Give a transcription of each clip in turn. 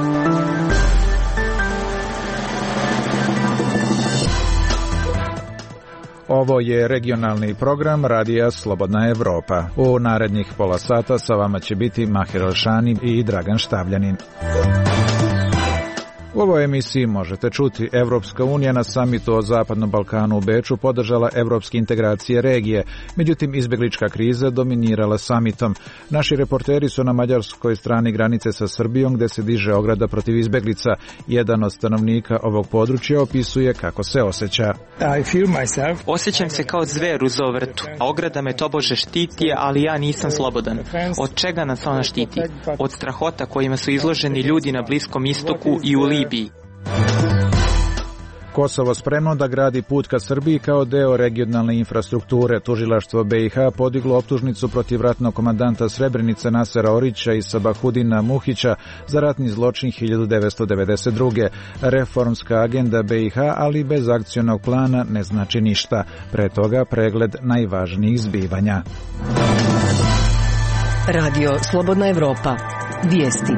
Ovo je regionalni program Radija Slobodna Evropa. U narednih pola sata sa vama će biti Mahir Elšani i Dragan Štavljanin. U ovoj emisiji možete čuti: Evropska unija na samitu o Zapadnom Balkanu u Beču podržala evropske integracije regije, međutim izbeglička kriza dominirala samitom. Naši reporteri su na mađarskoj strani granice sa Srbijom, gde se diže ograda protiv izbeglica. Jedan od stanovnika ovog područja opisuje kako se osjeća. Osjećam se kao zver u zovrtu, a ograda me tobože štiti, ali ja nisam slobodan. Od čega nas ona štiti? Od strahota kojima su izloženi ljudi na Bliskom istoku i u Libiji. Kosovo spremno da gradi put ka Srbiji kao deo regionalne infrastrukture. Tužilaštvo BiH podiglo optužnicu protiv ratnog komandanta Srebrenice Nasera Orića i Sabahudina Muhića za ratni zločin 1992. Reformska agenda BiH, ali bez akcionog plana, ne znači ništa. Pre toga pregled najvažnijih zbivanja. Radio Slobodna Evropa. Vijesti.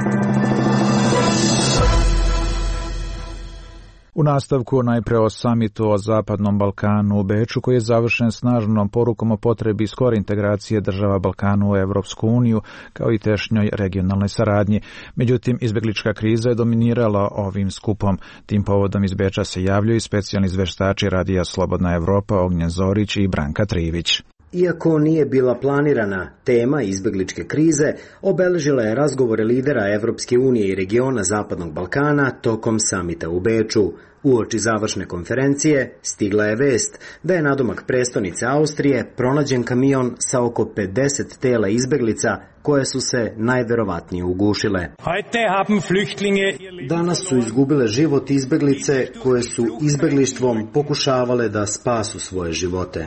U nastavku najpre o samitu o Zapadnom Balkanu u Beču, koji je završen snažnom porukom o potrebi skore integracije država Balkanu u Evropsku uniju, kao i tešnjoj regionalnoj saradnji. Međutim, izbeglička kriza je dominirala ovim skupom. Tim povodom iz Beča se javljaju specijalni izveštači Radija Slobodna Evropa Ognjen Zorić i Branka Trivić. Iako nije bila planirana, tema izbegličke krize obeležila je razgovore lidera Evropske unije i regiona Zapadnog Balkana tokom samita u Beču. Uoči završne konferencije stigla je vest da je nadomak prestonice Austrije pronađen kamion sa oko 50 tela izbeglica koje su se najverovatnije ugušile. Danas su izgubile život izbeglice koje su izbeglištvom pokušavale da spasu svoje živote,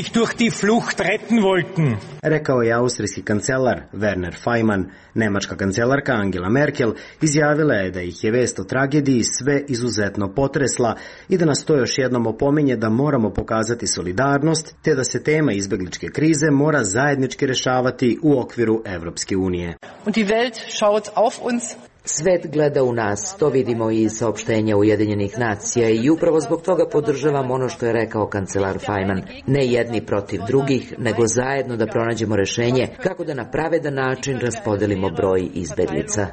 rekao je austrijski kancelar Werner Faymann. Nemačka kancelarka Angela Merkel izjavila je da ih je vest o tragediji sve izuzetno potresla i da nas to još jednom opominje da moramo pokazati solidarnost, te da se tema izbegličke krize mora zajednički rešavati u okviru Evropske unije. Svet gleda u nas, to vidimo i iz saopštenja Ujedinjenih nacija i upravo zbog toga podržavam ono što je rekao kancelar Faymann. Ne jedni protiv drugih, nego zajedno da pronađemo rešenje kako da na pravedan način raspodelimo broj izbeglica.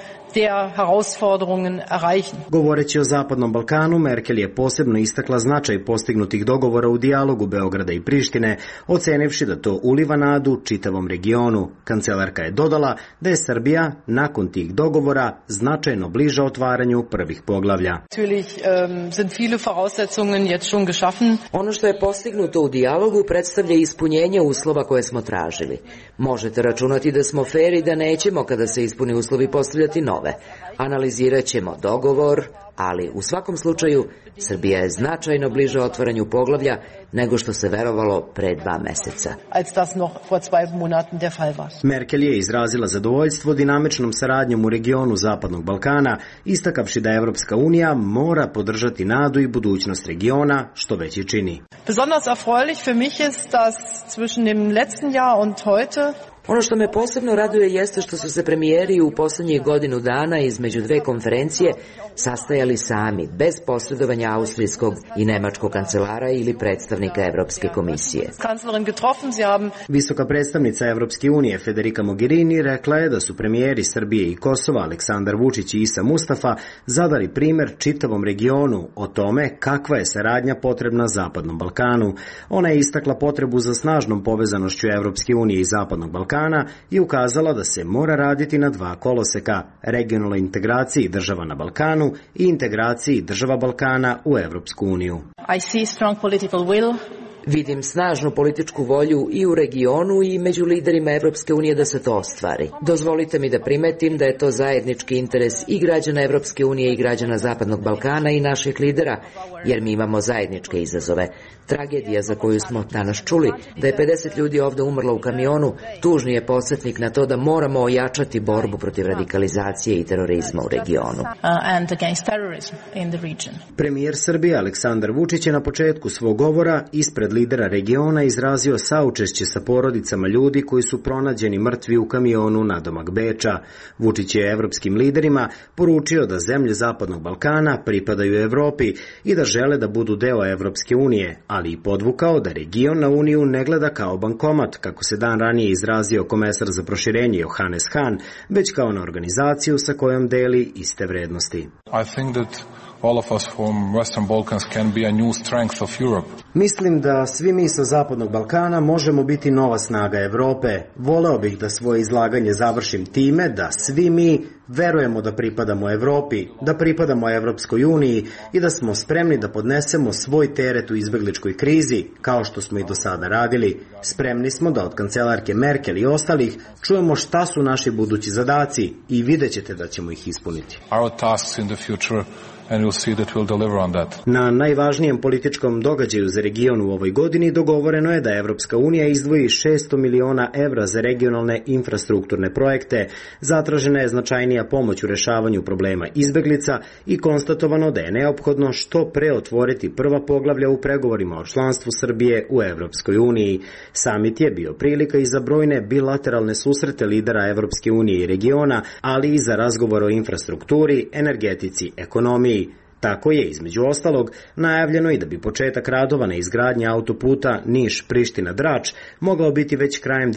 Govoreći o Zapadnom Balkanu, Merkel je posebno istakla značaj postignutih dogovora u dijalogu Beograda i Prištine, ocenivši da to uliva nadu čitavom regionu. Kancelarka je dodala da je Srbija nakon tih dogovora značajno bliža otvaranju prvih poglavlja. Ono što je postignuto u dijalogu predstavlja ispunjenje uslova koje smo tražili. Možete računati da smo fer i da nećemo, kada se ispuni uslovi, postavljati nove. Analizirat ćemo dogovor, ali u svakom slučaju Srbija je značajno bliže otvaranju poglavlja nego što se verovalo pre 2 meseca. Merkel je izrazila zadovoljstvo dinamičnom saradnjom u regionu Zapadnog Balkana, istakavši da Evropska unija mora podržati nadu i budućnost regiona, što već i čini. Besonders erfreulich für mich ist, dass zwischen dem letzten Jahr und heute Ono što me posebno raduje jeste što su se premijeri u poslednjih godinu dana između dve konferencije sastajali sami, bez posredovanja austrijskog i nemačkog kancelara ili predstavnika Evropske komisije. Visoka predstavnica Evropske unije Federica Mogherini rekla je da su premijeri Srbije i Kosova Aleksandar Vučić i Isa Mustafa zadali primer čitavom regionu o tome kakva je saradnja potrebna Zapadnom Balkanu. Ona je istakla potrebu za snažnom povezanošću Evropske unije i Zapadnog Balkana i ukazala da se mora raditi na dva koloseka: regionalnoj integraciji država na Balkanu i integraciji država Balkana u Evropsku uniju. I see strong political will. Vidim snažnu političku volju i u regionu i među liderima Evropske unije da se to ostvari. Dozvolite mi da primetim da je to zajednički interes i građana Evropske unije i građana Zapadnog Balkana i naših lidera, jer mi imamo zajedničke izazove. Tragedija za koju smo danas čuli, da je 50 ljudi ovde umrlo u kamionu, tužni je podsjetnik na to da moramo ojačati borbu protiv radikalizacije i terorizma u regionu. Premijer Srbije Aleksandar Vučić je na početku svog govora ispred ponekad lidera regiona, izrazio saučešće sa porodicama ljudi koji su pronađeni mrtvi u kamionu nadomak Beča. Vučić je evropskim liderima poručio da zemlje Zapadnog Balkana pripadaju Evropi i da žele da budu deo Evropske unije, ali i podvukao da region na Uniju ne gleda kao bankomat, kako se dan ranije izrazio komesar za proširenje Johannes Hahn, već kao na organizaciju sa kojom deli iste vrednosti. I think that all of us from Western Balkans can be a new strength of Europe. Mislim da svi mi sa Zapadnog Balkana možemo biti nova snaga Evrope. Voleo bih da svoje izlaganje završim time da svi mi verujemo da pripadamo Evropi, da pripadamo Evropskoj uniji i da smo spremni da podnesemo svoj teret u izbegličkoj krizi, kao što smo i do sada radili. Spremni smo da od kancelarke Merkel i ostalih čujemo šta su naši budući zadaci i vidjet ćete da ćemo ih ispuniti. Our tasks in the future, and you'll see that we'll deliver on that. Na najvažnijem političkom događaju za region u ovoj godini dogovoreno je da Evropska unija izdvoji 600 miliona evra za regionalne infrastrukturne projekte, zatražena je značajnija pomoć u rešavanju problema izbeglica i konstatovano da je neophodno što pre otvoriti prva poglavlja u pregovorima o članstvu Srbije u Evropskoj uniji. Samit je bio prilika i za brojne bilateralne susrete lidera Evropske unije i regiona, ali i za razgovor o infrastrukturi, energetici, ekonomiji. Tako je, između ostalog, najavljeno i da bi početak radova na izgradnji autoputa Niš-Priština-Drač mogao biti već krajem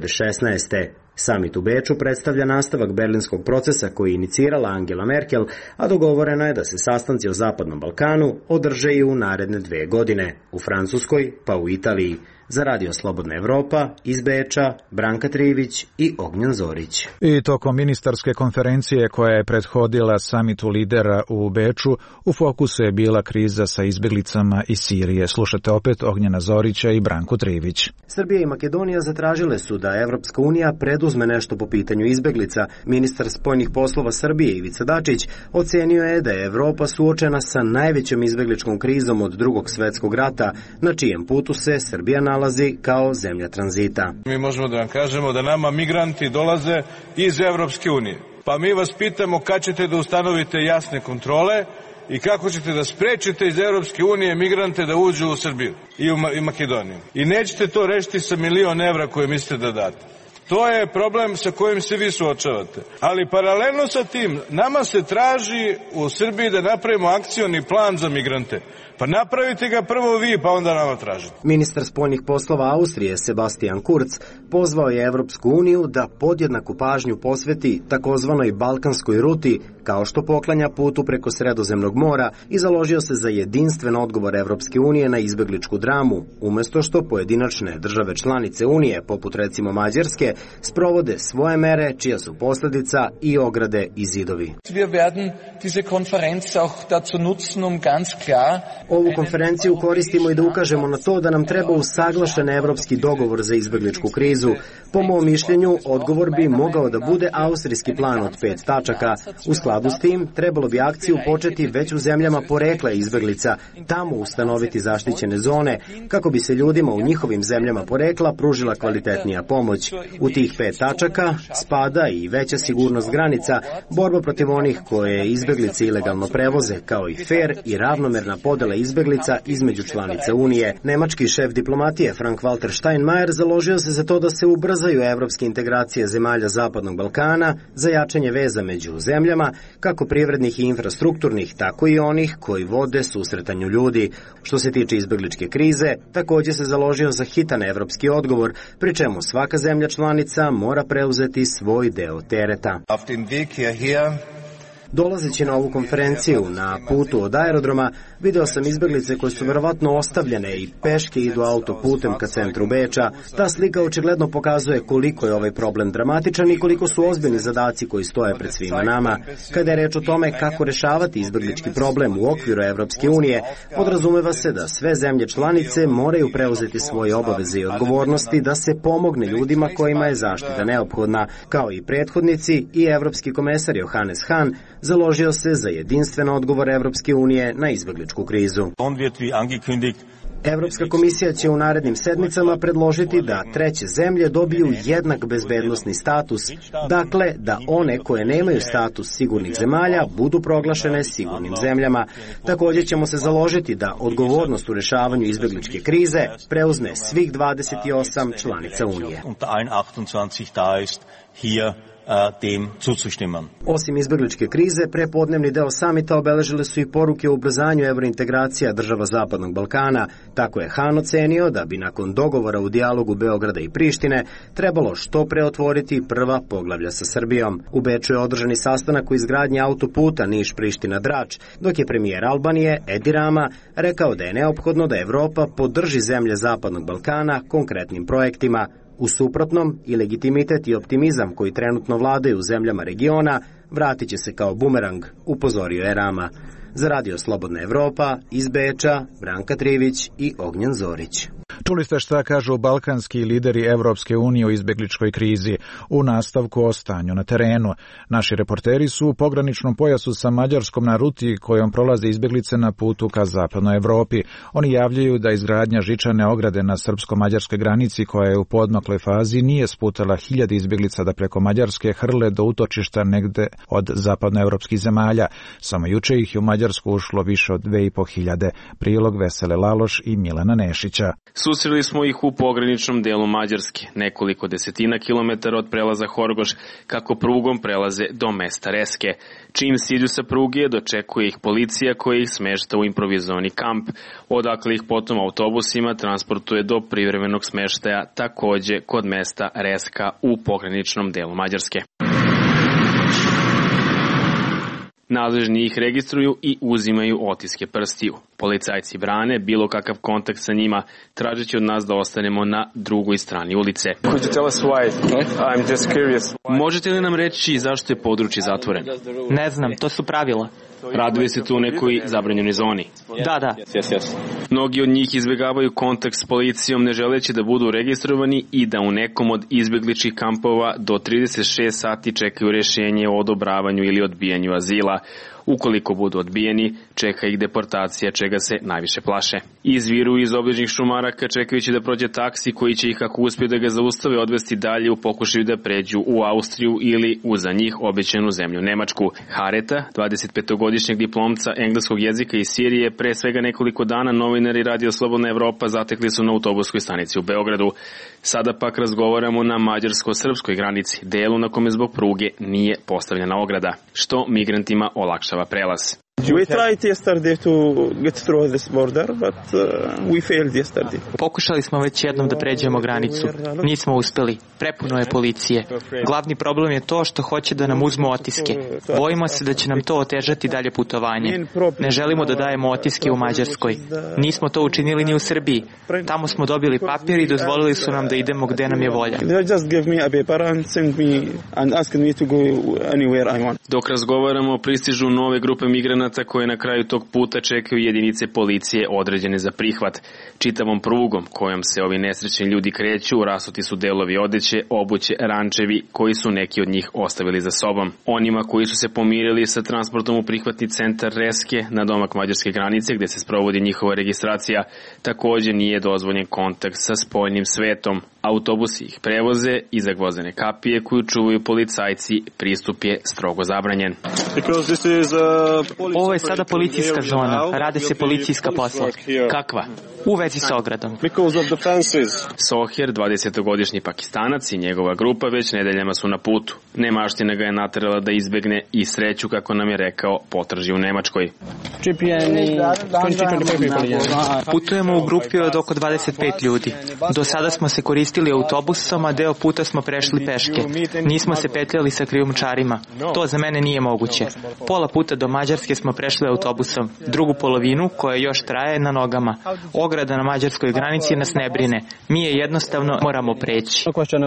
2016. Samit u Beču predstavlja nastavak berlinskog procesa koji je inicirala Angela Merkel, a dogovoreno je da se sastanci o Zapadnom Balkanu održe i u naredne 2 godine, u Francuskoj pa u Italiji. Za Radio Slobodna Evropa, iz Beča, Branka Trivić i Ognjen Zorić. I tokom ministarske konferencije koja je prethodila samitu lidera u Beču, u fokusu je bila kriza sa izbjeglicama iz Sirije. Slušate opet Ognjena Zorića i Branku Trivić. Srbija i Makedonija zatražile su da Evropska unija preduzme nešto po pitanju izbjeglica. Ministar spoljnih poslova Srbije Ivica Dačić ocenio je da je Evropa suočena sa najvećom izbjegličkom krizom od Drugog svjetskog rata, na čijem putu se Srbija nalazi kao zemlja tranzita. Mi možemo da vam kažemo da nama migranti dolaze iz Evropske unije. Pa mi vas pitamo kad ćete da ustanovite jasne kontrole i kako ćete da sprečite iz Evropske unije migrante da uđu u Srbiju i Makedoniju. I nećete to rešiti sa 1.000.000 evra koje mislite da date. To je problem sa kojim se vi suočavate. Ali paralelno sa tim, nama se traži u Srbiji da napravimo akcioni plan za migrante. Pa napravite ga prvo vi, pa onda nama tražite. Ministar spoljnih poslova Austrije Sebastian Kurz pozvao je Evropsku uniju da podjednaku pažnju posveti takozvanoj balkanskoj ruti, kao što poklanja putu preko Sredozemnog mora, i založio se za jedinstven odgovor Evropske unije na izbegličku dramu, umjesto što pojedinačne države članice unije, poput recimo Mađarske, sprovode svoje mere čija su posljedica i ograde i zidovi. Wir werden diese Konferenz auch dazu nutzen, um ganz klar Ovu konferenciju koristimo i da ukažemo na to da nam treba usaglašen evropski dogovor za izbegličku krizu. Po mom mišljenju, odgovor bi mogao da bude austrijski plan od 5 tačaka. U skladu s tim, trebalo bi akciju početi već u zemljama porekla izbeglica, tamo ustanoviti zaštićene zone, kako bi se ljudima u njihovim zemljama porekla pružila kvalitetnija pomoć. U tih 5 tačaka spada i veća sigurnost granica, borba protiv onih koje izbeglice ilegalno prevoze, kao i fer i ravnomerna podela izbeglica između članice Unije. Nemački šef diplomatije Frank-Walter Steinmeier založio se za to da se ubrzaju evropske integracije zemalja Zapadnog Balkana za jačanje veza među zemljama, kako privrednih i infrastrukturnih, tako i onih koji vode susretanju ljudi. Što se tiče izbegličke krize, također se založio za hitan evropski odgovor, pri čemu svaka zemlja članica mora preuzeti svoj deo tereta. Dolazeći na ovu konferenciju na putu od aerodroma, video sam izbeglice koje su verovatno ostavljene i peške idu autoputem ka centru Beča. Ta slika očigledno pokazuje koliko je ovaj problem dramatičan i koliko su ozbiljni zadaci koji stoje pred svima nama. Kada je reč o tome kako rešavati izbeglički problem u okviru Evropske unije, podrazumeva se da sve zemlje članice moraju preuzeti svoje obaveze i odgovornosti da se pomogne ljudima kojima je zaštita neophodna, kao i prethodnici i evropski komesar Johannes Hahn založio se za jedinstven odgovor Evropske unije na izbegličku krizu. Evropska komisija će u narednim sedmicama predložiti da treće zemlje dobiju jednak bezbednosni status, dakle da one koje nemaju status sigurnih zemalja budu proglašene sigurnim zemljama. Također ćemo se založiti da odgovornost u rešavanju izbegličke krize preuzme svih 28 članica Unije. Osim izbegličke krize, prepodnevni deo samita obeležile su i poruke o ubrzanju evrointegracija država Zapadnog Balkana. Tako je Han ocenio da bi nakon dogovora u dijalogu Beograda i Prištine trebalo što pre otvoriti prva poglavlja sa Srbijom. U Beču je održani sastanak u izgradnji autoputa Niš-Priština-Drač, dok je premijer Albanije Edi Rama rekao da je neophodno da Evropa podrži zemlje Zapadnog Balkana konkretnim projektima. U suprotnom, i legitimitet i optimizam koji trenutno vladaju u zemljama regiona vratit će se kao bumerang, upozorio je Rama. Za Radio Slobodna Evropa, iz Beča, Branka Trivić i Ognjen Zorić. Čuli ste šta kažu balkanski lideri Evropske unije o izbegličkoj krizi, u nastavku o stanju na terenu. Naši reporteri su u pograničnom pojasu sa Mađarskom na ruti kojom prolaze izbeglice na putu ka zapadnoj Evropi. Oni javljaju da izgradnja žičane ograde na srpsko-mađarskoj granici koja je u poodmakloj fazi nije sputala hiljade izbeglica da preko Mađarske hrle do utočišta negde od zapadnoevropskih zemalja. Samo juče ih je u Mađarsku ušlo više od 2500. Prilog Vesele Laloš i Milana Nešića. Susreli smo ih u pograničnom delu Mađarske, nekoliko desetina kilometara od prelaza Horgoš, kako prugom prelaze do mesta Reske. Čim siđu sa pruge, dočekuje ih policija koja ih smešta u improvizovani kamp, odakle ih potom autobusima transportuje do privremenog smeštaja, takođe kod mesta Reska u pograničnom delu Mađarske. Nadležni ih registruju i uzimaju otiske prstiju. Policajci brane bilo kakav kontakt sa njima, tražeći od nas da ostanemo na drugoj strani ulice. Možete li nam reći zašto je područje zatvoreno? Ne znam, to su pravila. Radili se tu u nekoj zabranjenoj zoni? Da. Mnogi od njih izbjegavaju kontakt s policijom ne želeći da budu registrovani i da u nekom od izbjegličkih kampova do 36 sati čekaju rješenje o odobravanju ili odbijanju azila. Ukoliko budu odbijeni, čeka ih deportacija, čega se najviše plaše. Izviru iz obližnjih šumaraka čekajući da prođe taksi koji će ih, ako uspiju da ga zaustave, odvesti dalje u pokušaju da pređu u Austriju ili u za njih obećanu zemlju Nemačku. Hareta, 25-godišnjeg diplomca engleskog jezika iz Sirije, pre svega nekoliko dana novinari Radio Slobodna Evropa zatekli su na autobuskoj stanici u Beogradu. Sada pak razgovaramo na mađarsko-srpskoj granici, delu na kome zbog pruge nije postavljena ograda, što migrantima olakšava prelaz. Pokušali smo već jednom da pređemo granicu. Nismo uspeli. Prepuno je policije. Glavni problem je to što hoće da nam uzmu otiske. Bojimo se da će nam to otežati dalje putovanje. Ne želimo da dajemo otiske u Mađarskoj. Nismo to učinili ni u Srbiji. Tamo smo dobili papir i dozvolili su nam da idemo gde nam je volja. Dok razgovaramo, pristižu nove grupe migranata koje na kraju tog puta čekaju jedinice policije određene za prihvat. Čitavom prugom kojom se ovi nesrećni ljudi kreću, rasuti su delovi odeće, obuće, rančevi koji su neki od njih ostavili za sobom. Onima koji su se pomirili sa transportom u prihvatni centar Reske na domak mađarske granice gde se sprovodi njihova registracija, također nije dozvoljen kontakt sa spoljnim svetom. Autobusi ih prevoze i za gvozdene kapije koju čuvaju policajci, pristup je strogo zabranjen. Ovo je sada policijska zona, rade se policijska posla. Kakva? U vezi sa ogradom. Soher, 20-godišnji Pakistanac i njegova grupa već nedeljama su na putu. Nemaština ga je naterala da izbegne i sreću, kako nam je rekao, potraži u Nemačkoj. Putujemo u grupi od oko 25 ljudi. Do sada smo se koristili autobusom, a deo puta smo prešli peške. Nismo se petljali sa krijumčarima. To za mene nije moguće. Pola puta do Mađarske smo prešli autobusom. Drugu polovinu, koja još traje, na nogama. Ograda na mađarskoj granici nas ne brine. Mi je jednostavno moramo preći.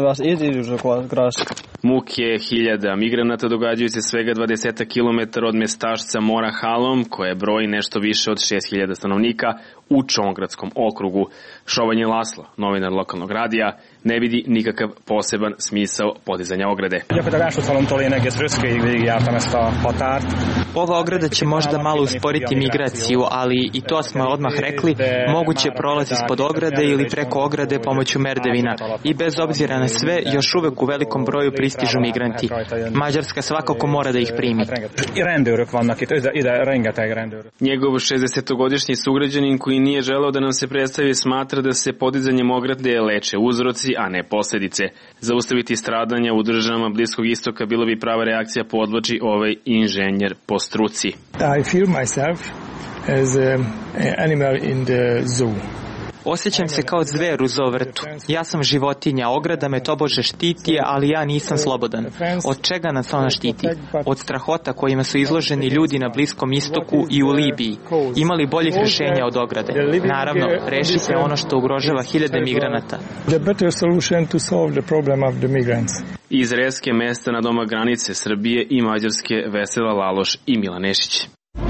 Muke hiljada migranata događaju se svega 20 km od mestašca Mora Halom, koje broji nešto više od 6000 stanovnika u Čongradskom okrugu. Šovanje Laslo, novinar lokalnog radija, ne vidi nikakav poseban smisao podizanja ograde. Ova ograda će možda malo usporiti migraciju, ali i to smo odmah rekli, moguće prolazi ispod ograde ili preko ograde pomoću merdevina. I bez obzira na sve, još uvek u velikom broju pristižu migranti. Mađarska svakako mora da ih primi. Njegov 60-godišnji sugrađanin koji nije želeo da nam se predstavi smatra da se podizanjem ograde leče uzroci, a ne posledice. Zaustaviti stradanja u državama Bliskog istoka bilo bi prava reakcija, podvlači ovaj inženjer po struci. I feel myself as an animal in the zoo. Osjećam se kao zver u zoovrtu. Ja sam životinja, ograda me tobože štiti, ali ja nisam slobodan. Od čega nas ona štiti? Od strahota kojima su izloženi ljudi na Bliskom istoku i u Libiji. Imali boljih rješenja od ograde? Naravno, rešite ono što ugrožava hiljade migranata. Iz Reske, mesta na doma granice Srbije i Mađarske, Vesela Laloš i Milan Nešić.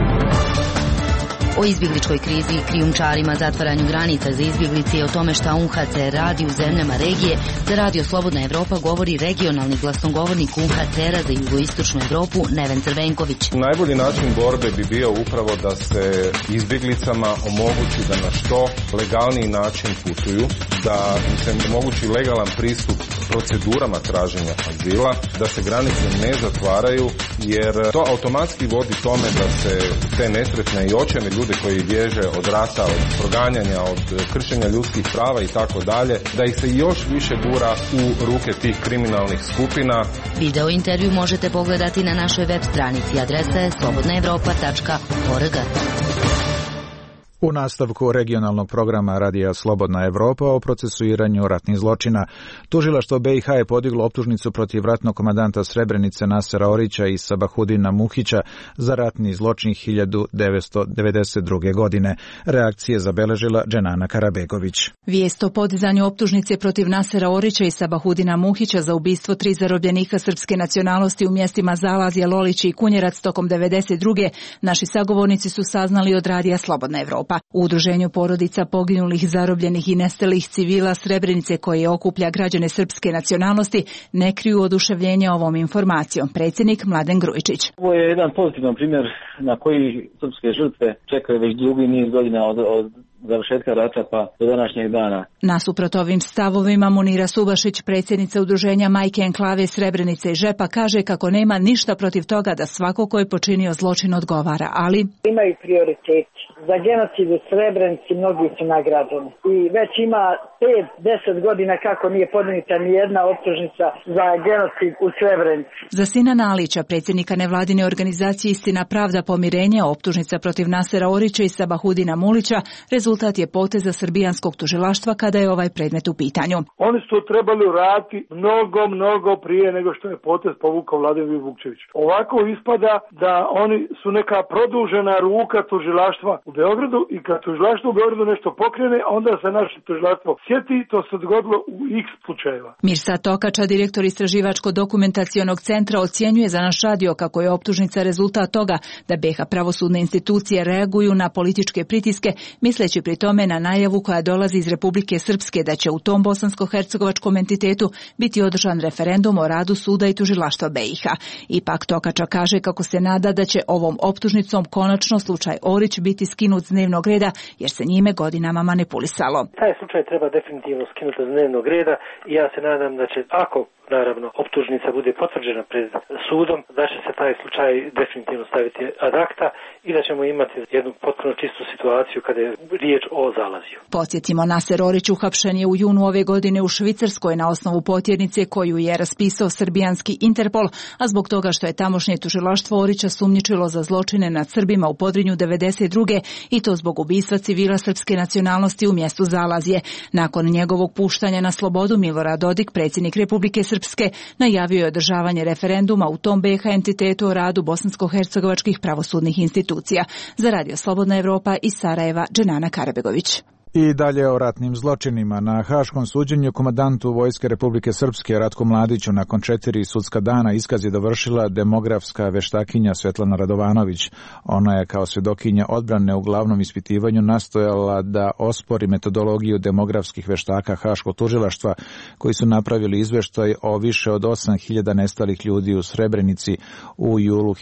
O izbjegličkoj krizi, krijumčarima, zatvaranju granica za izbjeglice i o tome šta UNHCR radi u zemljama regije, za Radio Slobodna Evropa govori regionalni glasnogovornik UNHCR-a za jugoistočnu Evropu Neven Crvenković. Najbolji način borbe bi bio upravo da se izbjeglicama omogući da na što legalniji način putuju, da im se omogući legalan pristup procedurama traženja azila, da se granice ne zatvaraju, jer to automatski vodi tome da se te nesretne i očajne ljude koji bježe od rata, od proganjanja, od kršenja ljudskih prava i tako dalje, da ih se još više gura u ruke tih kriminalnih skupina. Video intervju možete pogledati na našoj web stranici, adresa je slobodnaevropa.org. U nastavku regionalnog programa Radija Slobodna Evropa o procesuiranju ratnih zločina, tužilaštvo BiH je podiglo optužnicu protiv ratnog komandanta Srebrenice Nasera Orića i Sabahudina Muhića za ratni zločin 1992. godine. Reakcije zabeležila Dženana Karabegović. Vijest o podizanju optužnice protiv Nasera Orića i Sabahudina Muhića za ubistvo 3 zarobljenika srpske nacionalnosti u mjestima Zalazje, Lolići i Kunjerac tokom 1992. naši sagovornici su saznali od Radija Slobodna Evropa. U udruženju porodica poginulih, zarobljenih i nestalih civila Srebrenice, koje okuplja građane srpske nacionalnosti, ne kriju oduševljenje ovom informacijom. Predsjednik Mladen Grujičić. Ovo je jedan pozitivan primjer na koji srpske žrtve čekaju već dugi niz godina od završetka rata pa do današnjeg dana. Nasuprot ovim stavovima Munira Subašić, predsjednica udruženja Majke Enklave Srebrenice i Žepa, kaže kako nema ništa protiv toga da svako ko je počinio zločin odgovara, ali imaju prioritet. Za genocid u Srebrenici mnogi su nagrađeni. I već ima 5-10 godina kako nije podnijeta ni jedna optužnica za genocid u Srebrenici. Za Sinana Alića, predsjednika nevladine organizacije Istina, pravda, pomirenje, optužnica protiv Nasera Orića i Sabahudina Mulića rezultat je poteza srbijanskog tužilaštva kada je ovaj predmet u pitanju. Oni su to trebali uraditi mnogo prije nego što je potez povukao Vladimir Vukčević. Ovako ispada da oni su neka produžena ruka tužilaštva u Beogradu i kad tužilaštvo u Beogradu nešto pokrene, onda se naše tužilaštvo sjeti, to se dogodilo u x slučajeva. Mirsad Tokača, direktor Istraživačko-dokumentacionog centra, ocjenjuje za naš radio kako je optužnica rezultat toga da BiH pravosudne institucije reaguju na političke pritiske, misleći pri tome na najavu koja dolazi iz Republike Srpske da će u tom bosansko-hercegovačkom entitetu biti održan referendum o radu suda i tužilaštva BiH. Ipak Tokača kaže kako se nada da će ovom optužnicom konačno slučaj Orić biti skinut s dnevnog reda, jer se njime godinama manipulisalo. Taj slučaj treba definitivno skinuti s dnevnog reda i ja se nadam da će, ako naravno optužnica bude potvrđena pred sudom, da će se taj slučaj definitivno staviti ad acta i da ćemo imati jednu potpuno čistu situaciju kada je riječ o Zalazju. Podsjetimo, Naser Orić uhapšen je u junu ove godine u Švicarskoj na osnovu potjernice koju je raspisao srbijanski Interpol, a zbog toga što je tamošnje tužilaštvo Orića sumnjičilo za zločine nad Srbima u Podrinju 1992. i to zbog ubistva civila srpske nacionalnosti u mjestu Zalazje. Nakon njegovog puštanja na slobodu, Milorad Dodik, predsjednik Republike Srpske, najavio je održavanje referenduma u tom BiH entitetu o radu bosansko-hercegovačkih pravosudnih institucija. Za Radio Slobodna Evropa iz Sarajeva, Dženana Karabegović. I dalje o ratnim zločinima. Na haškom suđenju komandantu Vojske Republike Srpske Ratku Mladiću nakon 4 sudska dana iskaz je dovršila demografska veštakinja Svetlana Radovanović. Ona je kao svjedokinja odbrane u glavnom ispitivanju nastojala da ospori metodologiju demografskih veštaka haškog tužilaštva koji su napravili izveštaj o više od 8.000 nestalih ljudi u Srebrenici u julu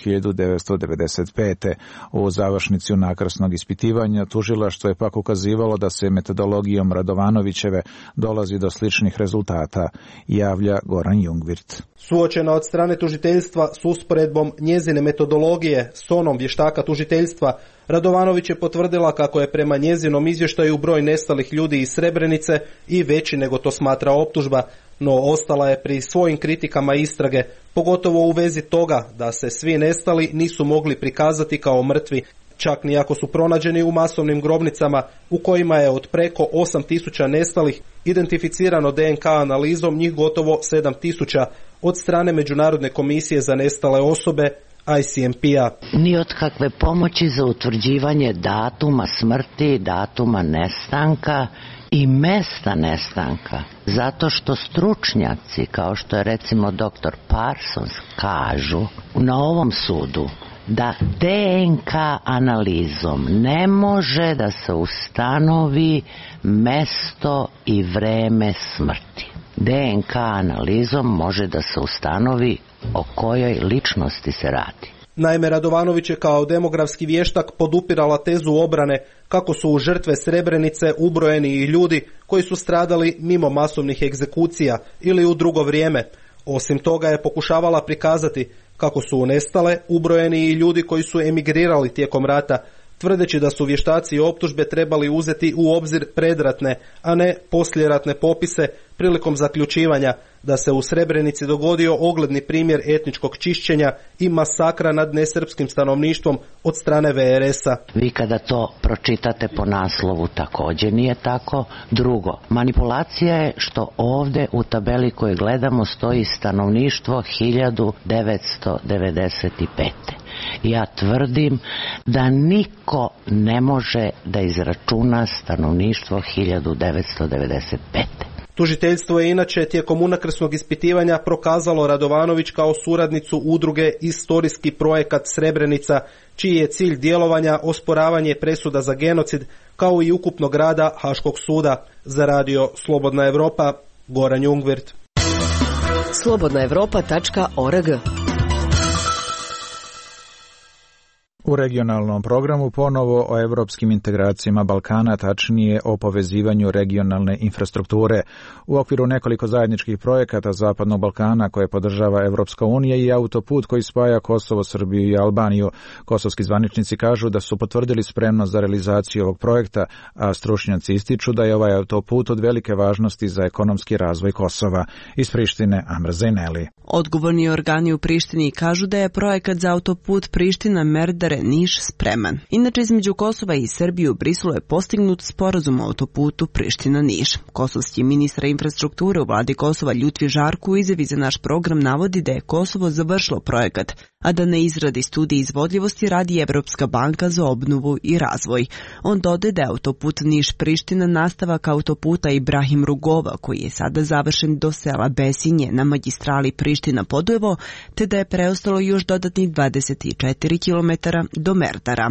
1995. U završnici unakrsnog ispitivanja tužilaštvo je pak ukazivalo da se metodologijom Radovanovićeve dolazi do sličnih rezultata, javlja Goran Jungwirth. Suočena od strane tužiteljstva s usporedbom njezine metodologije s onom vještaka tužiteljstva, Radovanović je potvrdila kako je prema njezinom izvještaju broj nestalih ljudi iz Srebrenice i veći nego to smatra optužba, no ostala je pri svojim kritikama istrage, pogotovo u vezi toga da se svi nestali nisu mogli prikazati kao mrtvi, čak ni ako su pronađeni u masovnim grobnicama u kojima je od preko 8.000 nestalih identificirano DNK analizom njih gotovo 7.000 od strane Međunarodne komisije za nestale osobe ICMP-a. Ni od kakve pomoći za utvrđivanje datuma smrti, datuma nestanka i mesta nestanka, zato što stručnjaci, kao što je recimo dr. Parsons, kažu na ovom sudu da DNK analizom ne može da se ustanovi mesto i vreme smrti. DNK analizom može da se ustanovi o kojoj ličnosti se radi. Naime, Radovanović je kao demografski vještak podupirala tezu obrane kako su u žrtve Srebrenice ubrojeni i ljudi koji su stradali mimo masovnih egzekucija ili u drugo vrijeme. Osim toga je pokušavala prikazati kako su nestale ubrojeni i ljudi koji su emigrirali tijekom rata, tvrdeći da su vještaci i optužbe trebali uzeti u obzir predratne, a ne poslijeratne popise prilikom zaključivanja da se u Srebrenici dogodio ogledni primjer etničkog čišćenja i masakra nad nesrpskim stanovništvom od strane VRS-a. Vi kada to pročitate po naslovu također nije tako. Drugo, manipulacija je što ovdje u tabeli koju gledamo stoji stanovništvo 1995. Ja tvrdim da niko ne može da izračuna stanovništvo 1995. Tužiteljstvo je inače tijekom unakrsnog ispitivanja prokazalo Radovanović kao suradnicu udruge Istorijski projekat Srebrenica, čiji je cilj djelovanja osporavanje presuda za genocid, kao i ukupnog rada Haškog suda. Za radio Slobodna Evropa, Goran Jungwirth. slobodnaevropa.org. U regionalnom programu ponovo o evropskim integracijama Balkana, tačnije o povezivanju regionalne infrastrukture. U okviru nekoliko zajedničkih projekata Zapadnog Balkana koje podržava Evropska unija i autoput koji spaja Kosovo, Srbiju i Albaniju. Kosovski zvaničnici kažu da su potvrdili spremnost za realizaciju ovog projekta, a stručnjaci ističu da je ovaj autoput od velike važnosti za ekonomski razvoj Kosova. Iz Prištine, Amr Zaineli. Odgovorni organi u Prištini kažu da je projekat za autoput Priština-Merdare-Niš spreman. Inače, između Kosova i Srbije u Briselu je postignut sporazum o autoputu Priština-Niš. Kosovski ministar infrastrukture u vladi Kosova Ljutvi Žarku u izjavi za naš program navodi da je Kosovo završilo projekat, a da na izradi studije izvodljivosti radi Evropska banka za obnovu i razvoj. On dodaje da je autoput Niš-Priština nastavak autoputa Ibrahim Rugova, koji je sada završen do sela Besinje na magistrali Priština-Podujevo, te da je preostalo još dodatnih 24 km do Merdara.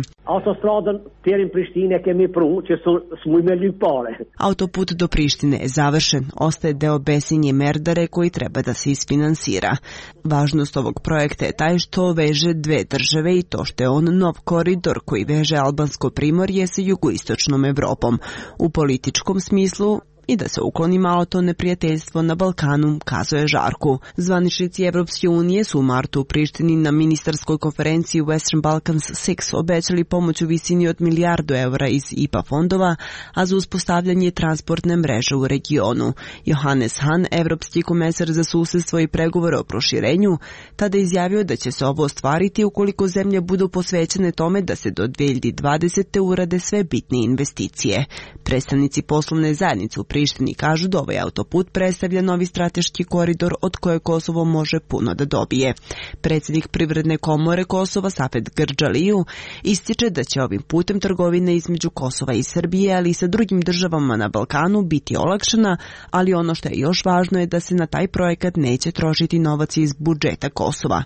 Autoput do Prištine je završen, ostaje deo Besinje Merdare koji treba da se isfinansira. Važnost ovog projekta je taj što veže dve države i to što je on nov koridor koji veže albansko primorje sa jugoistočnom Evropom. U političkom smislu i da se ukloni malo to neprijateljstvo na Balkanu, kazuje Žarku. Zvaničnici Evropske unije su u martu u Prištini na ministarskoj konferenciji Western Balkans 6 obećali pomoć u visini od €1 milijardu iz IPA fondova, a za uspostavljanje transportne mreže u regionu. Johannes Hahn, evropski komesar za susedstvo i pregovore o proširenju, tada izjavio da će se ovo ostvariti ukoliko zemlje budu posvećene tome da se do 2020. urade sve bitne investicije. Predstavnici poslovne zajednice u Prištini kažu da ovaj autoput predstavlja novi strateški koridor od koje Kosovo može puno da dobije. Predsjednik Privredne komore Kosova Safet Grđaliju ističe da će ovim putem trgovine između Kosova i Srbije, ali i sa drugim državama na Balkanu biti olakšana, ali ono što je još važno je da se na taj projekat neće trošiti novac iz budžeta Kosova.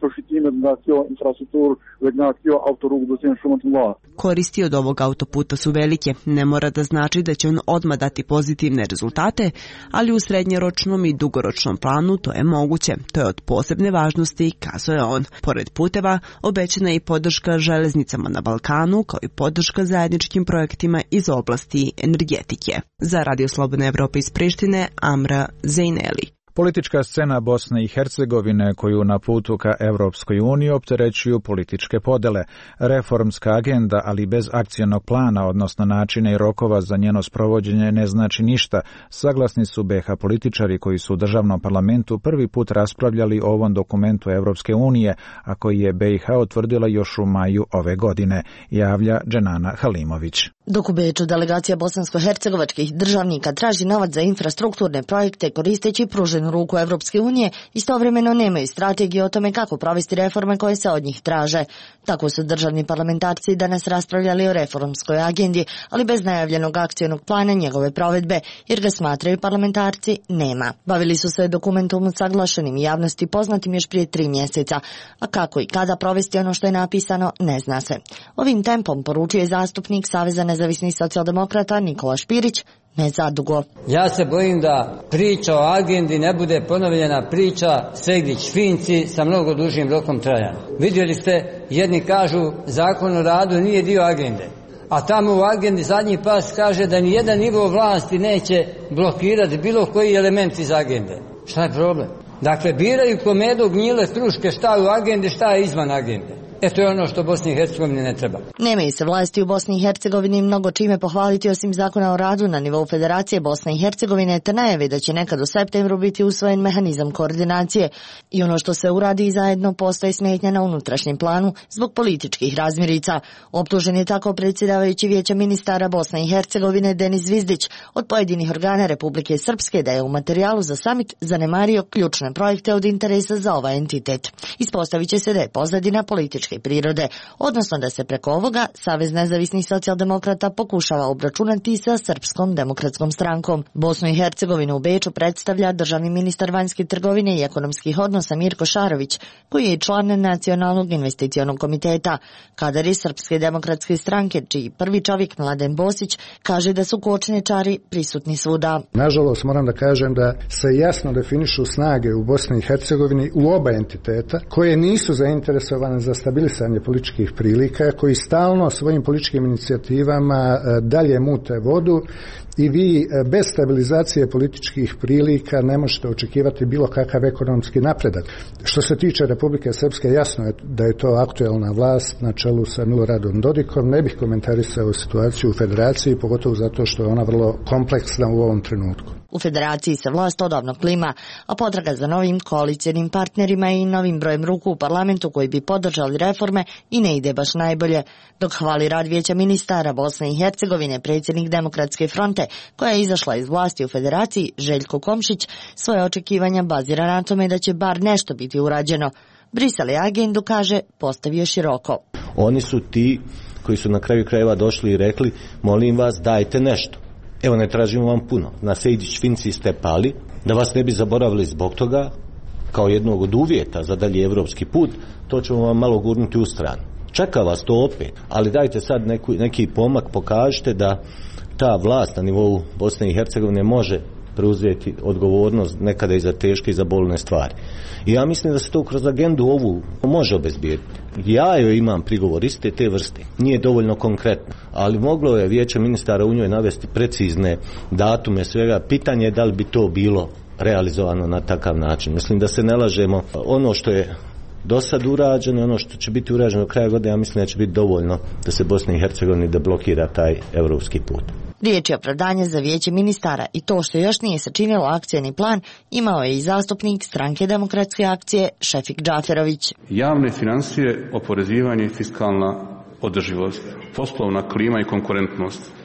Koristi od ovog autoputa su velike. Ne mora da znači da će on odmah dati pozitivne rezultate, ali u srednjoročnom i dugoročnom planu to je moguće. To je od posebne važnosti, kazuje on. Pored puteva, obećana je i podrška železnicama na Balkanu, kao i podrška zajedničkim projektima iz oblasti energetike. Za Radio Slobodna Evropa iz Prištine, Amra Zejneli. Politička scena Bosne i Hercegovine koju na putu ka Evropskoj uniji opterećuju političke podele. Reformska agenda, ali bez akcionog plana, odnosno načina i rokova za njeno sprovođenje, ne znači ništa. Saglasni su BiH političari koji su u državnom parlamentu prvi put raspravljali o ovom dokumentu Evropske unije, a koji je BiH utvrdila još u maju ove godine, javlja Dženana Halimović. Dok u Beču delegacija bosansko-hercegovačkih državnika traži novac za infrastrukturne projekte koristeći pruženu ruku Evropske unije, istovremeno nemaju strategije o tome kako provesti reforme koje se od njih traže. Tako su državni parlamentarci danas raspravljali o reformskoj agendi, ali bez najavljenog akcionog plana njegove provedbe, jer ga smatraju parlamentarci nema. Bavili su se dokumentom usaglašenim i javnosti poznatim još prije 3 mjeseca, a kako i kada provesti ono što je napisano, ne zna se. Ovim tempom poručuje zastupnik Saveza nezavisnih socijaldemokrata Nikola Špirić, ne zadugo. Ja se bojim da priča o agendi ne bude ponovljena priča Segdić-Finci sa mnogo dužim rokom trajanja. Vidjeli ste, jedni kažu Zakon o radu nije dio agende, a tamo u agendi zadnji pas kaže da nijedan nivo vlasti neće blokirati bilo koji element iz agende. Šta je problem? Dakle, biraju ko medu, gnjile, struške, šta je u agendi, šta je izvan agende. To je ono što Bosni i Hercegovini ne treba. Nemaju se vlasti u Bosni i Hercegovini mnogo čime pohvaliti osim Zakona o radu na nivou Federacije Bosne i Hercegovine, te najave da će nekad u septembru biti usvojen mehanizam koordinacije. I ono što se uradi zajedno postaje smetnja na unutrašnjem planu zbog političkih razmirica. Optužen je tako predsjedavajući Vijeća ministara Bosne i Hercegovine Denis Zvizdić od pojedinih organa Republike Srpske da je u materijalu za samit zanemario ključne projekte od interesa za ovaj entitet. Ispostavit će se da je pozadina političke prirode, odnosno da se preko ovoga Savez nezavisnih socijaldemokrata pokušava obračunati sa Srpskom demokratskom strankom. Bosnu i Hercegovinu u Beču predstavlja državni ministar vanjske trgovine i ekonomskih odnosa Mirko Šarović, koji je član Nacionalnog investicionog komiteta. Kadar Srpske demokratske stranke, čiji prvi čovjek Mladen Bosić kaže da su kočničari prisutni svuda. Nažalost, moram da kažem da se jasno definišu snage u Bosni i Hercegovini u oba entiteta, koje nisu zainteresovane za stabilizaciju političkih prilika, koji stalno svojim političkim inicijativama dalje mute vodu i vi bez stabilizacije političkih prilika ne možete očekivati bilo kakav ekonomski napredak. Što se tiče Republike Srpske, jasno je da je to aktuelna vlast na čelu sa Miloradom Dodikom. Ne bih komentarisao situaciju u Federaciji, pogotovo zato što je ona vrlo kompleksna u ovom trenutku. U Federaciji se vlast odavno klima, a potraga za novim koalicionim partnerima i novim brojem ruku u parlamentu koji bi podržali reforme i ne ide baš najbolje. Dok hvali rad Vijeća ministara Bosne i Hercegovine, predsjednik Demokratske fronte, koja je izašla iz vlasti u Federaciji, Željko Komšić, svoje očekivanja bazira na tome da će bar nešto biti urađeno. Brisel je agendu, kaže, postavio široko. Oni su ti koji su na kraju krajeva došli i rekli, molim vas, dajte nešto. Evo, ne tražimo vam puno. Na Sejdić-Finci ste pali, da vas ne bi zaboravili zbog toga, kao jednog od uvjeta za dalje evropski put, to ćemo vam malo gurnuti u stranu. Čeka vas to opet, ali dajte sad neki pomak, pokažite da ta vlast na nivou Bosne i Hercegovine može preuzeti odgovornost nekada i za teške i za bolne stvari. I ja mislim da se to kroz agendu ovu može obezbijediti. Ja joj imam prigovor iste te vrste. Nije dovoljno konkretno, ali moglo je Vijeće ministara u njoj navesti precizne datume svega. Pitanje je da li bi to bilo realizovano na takav način. Mislim da se ne lažemo. Ono što je do sad urađeno, ono što će biti urađeno do kraja godine, ja mislim da će biti dovoljno da se Bosni i Hercegovini deblokira taj evropski put. Riječ je opravdanje za Vijeće ministara i to što još nije sačinilo akcioni plan imao je i zastupnik Stranke demokratske akcije Šefik Džaferović. Javne financije, oporezivanje i fiskalna održivost, poslovna klima i konkurentnost,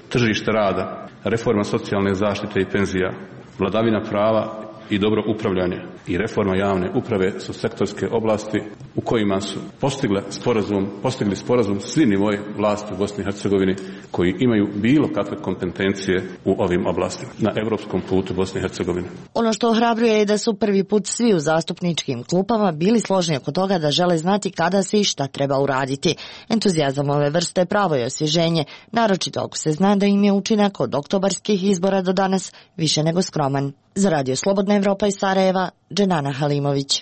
tržište rada, reforma socijalne zaštite i penzija, vladavina prava i dobro upravljanje i reforma javne uprave su sektorske oblasti u kojima su postigli sporazum svi nivoi vlasti u Bosni i Hercegovini koji imaju bilo kakve kompetencije u ovim oblastima na evropskom putu Bosne i Hercegovine. Ono što ohrabruje je da su prvi put svi u zastupničkim klupama bili složni oko toga da žele znati kada se i šta treba uraditi. Entuzijazam ove vrste pravo je osvježenje, naročito ako se zna da im je učinak od oktobarskih izbora do danas više nego skroman. Za Radio Slobodna Evropa iz Sarajeva, Dženana Halimović.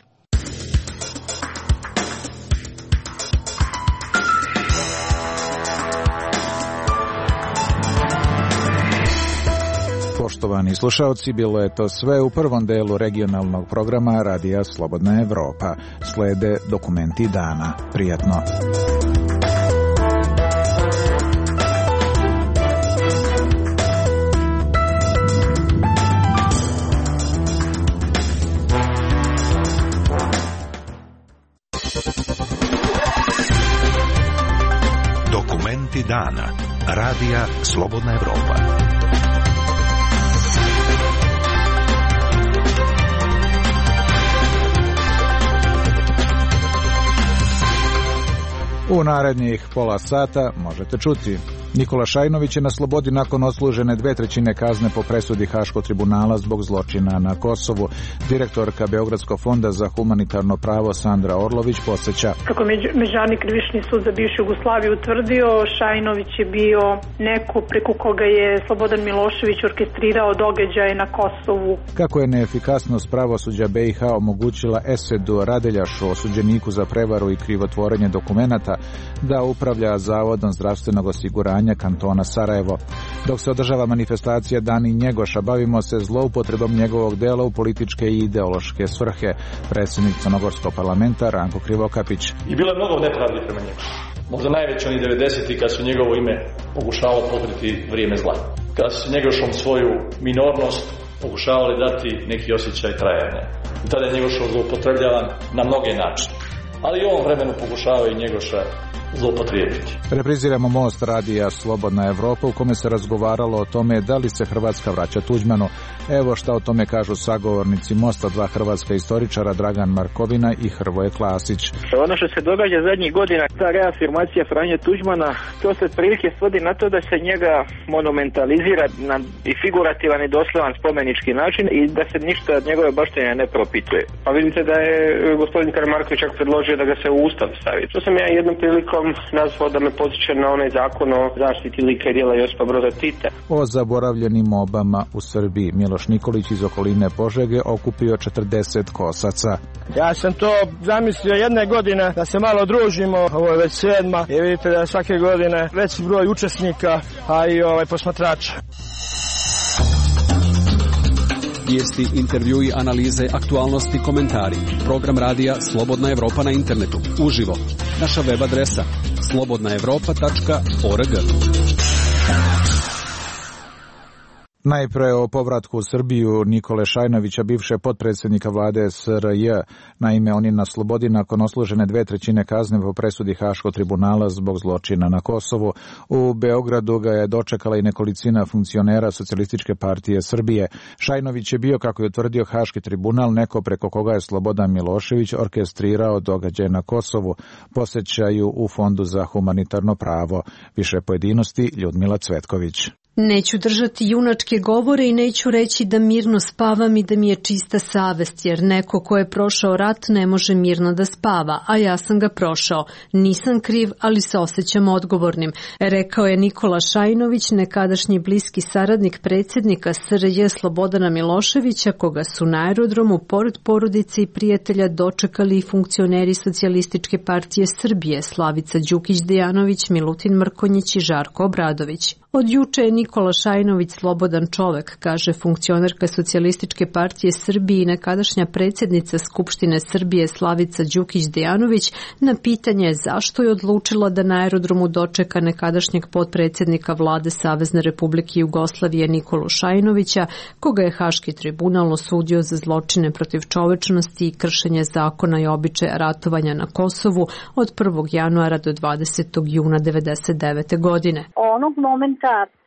Poštovani slušalci, bilo je to sve u prvom delu regionalnog programa Radija Slobodna Evropa. Slede dokumenti dana. Prijatno. Dokumenti dana. Radija Slobodna Evropa. U narednih pola sata možete čuti. Nikola Šajnović je na slobodi nakon odslužene 2/3 kazne po presudi Haškog tribunala zbog zločina na Kosovu. Direktorka Beogradskog fonda za humanitarno pravo Sandra Orlović podsjeća. Kako Međunarodni krivični sud za bivšu Jugoslaviju utvrdio, Šajnović je bio neko preko koga je Slobodan Milošević orkestrirao događaje na Kosovu. Kako je neefikasnost pravosuđa BiH omogućila Esedu Radeljašu, osuđeniku za prevaru i krivotvorenje dokumenata, da upravlja Zavodom zdravstvenog osiguranja kantona Sarajevo. Dok se održava manifestacija Dani Njegoša, bavimo se zloupotrebom njegovog dela u političke i ideološke svrhe. Predsjednik Crnogorskog parlamenta Ranko Krivokapić. I bilo je mnogo nepravdi prema njemu. Možda najveće oni 90-ti kad su njegovo ime pokušavalo pokriti vrijeme zla. Kada su Njegošom svoju minornost pokušavali dati neki osjećaj trajanja. I tada je Njegošov zloupotrebljavan na mnoge načine. Ali i u ovom vremenu pokušavaju i Njegoša zloupotrijebiti. Repriziramo Most radija Slobodna Evropa u kome se razgovaralo o tome da li se Hrvatska vraća Tuđmanu. Evo šta o tome kažu sagovornici Mosta, dva hrvatska istoričara, Dragan Markovina i Hrvoje Klasić. Ono što se događa zadnjih godina, ta reafirmacija Franje Tuđmana, to se prilike svodi na to da se njega monumentalizira na i figurativan i doslovan spomenički način i da se ništa od njegove baštine ne propituje. Pa vidite da je gospodin Karamarković čak predložio da ga se u Ustav stavi. To sam ja jednom prilikom nazvao da me podsjeća na onaj zakon o zaštiti lika i djela Josipa Broza Tita. O zaboravljenim obama u Srbiji Miloš Nikolić iz okoline Požege okupio 40 kosaca. Ja sam to zamislio jedne godine da se malo družimo, ovo je već 7. i vidite da svake godine veći broj učesnika, a i posmatrača. Vijesti, intervjui, analize, aktualnosti, komentari. Program radija Slobodna Evropa na internetu. Uživo. Naša web adresa slobodnaevropa.org. Najpre o povratku u Srbiju Nikole Šajnovića, bivše potpredsjednika vlade SRJ. Naime, on je na slobodi nakon odslužene 2/3 kazne po presudi Haškog tribunala zbog zločina na Kosovu. U Beogradu ga je dočekala i nekolicina funkcionera Socijalističke partije Srbije. Šajnović je bio, kako je utvrdio Haški tribunal, neko preko koga je Slobodan Milošević orkestrirao događaje na Kosovu, posjećaju u Fondu za humanitarno pravo. Više pojedinosti Ljudmila Cvetković. Neću držati junačke govore i neću reći da mirno spavam i da mi je čista savest, jer neko ko je prošao rat ne može mirno da spava, a ja sam ga prošao. Nisam kriv, ali se osjećam odgovornim, rekao je Nikola Šajnović, nekadašnji bliski saradnik predsjednika SRJ Slobodana Miloševića, koga su na aerodromu pored porodice i prijatelja dočekali i funkcioneri Socijalističke partije Srbije Slavica Đukić-Dejanović, Milutin Mrkonjić i Žarko Obradović. Od juče je Nikola Šajnović slobodan čovek, kaže funkcionerka Socijalističke partije Srbije i nekadašnja predsjednica Skupštine Srbije Slavica Đukić-Dejanović na pitanje zašto je odlučila da na aerodromu dočeka nekadašnjeg potpredsjednika vlade Savezne Republike Jugoslavije Nikolu Šajnovića, koga je Haški tribunal osudio za zločine protiv čovečnosti i kršenje zakona i običaja ratovanja na Kosovu od 1. januara do 20. juna 1999. godine. Onog momenta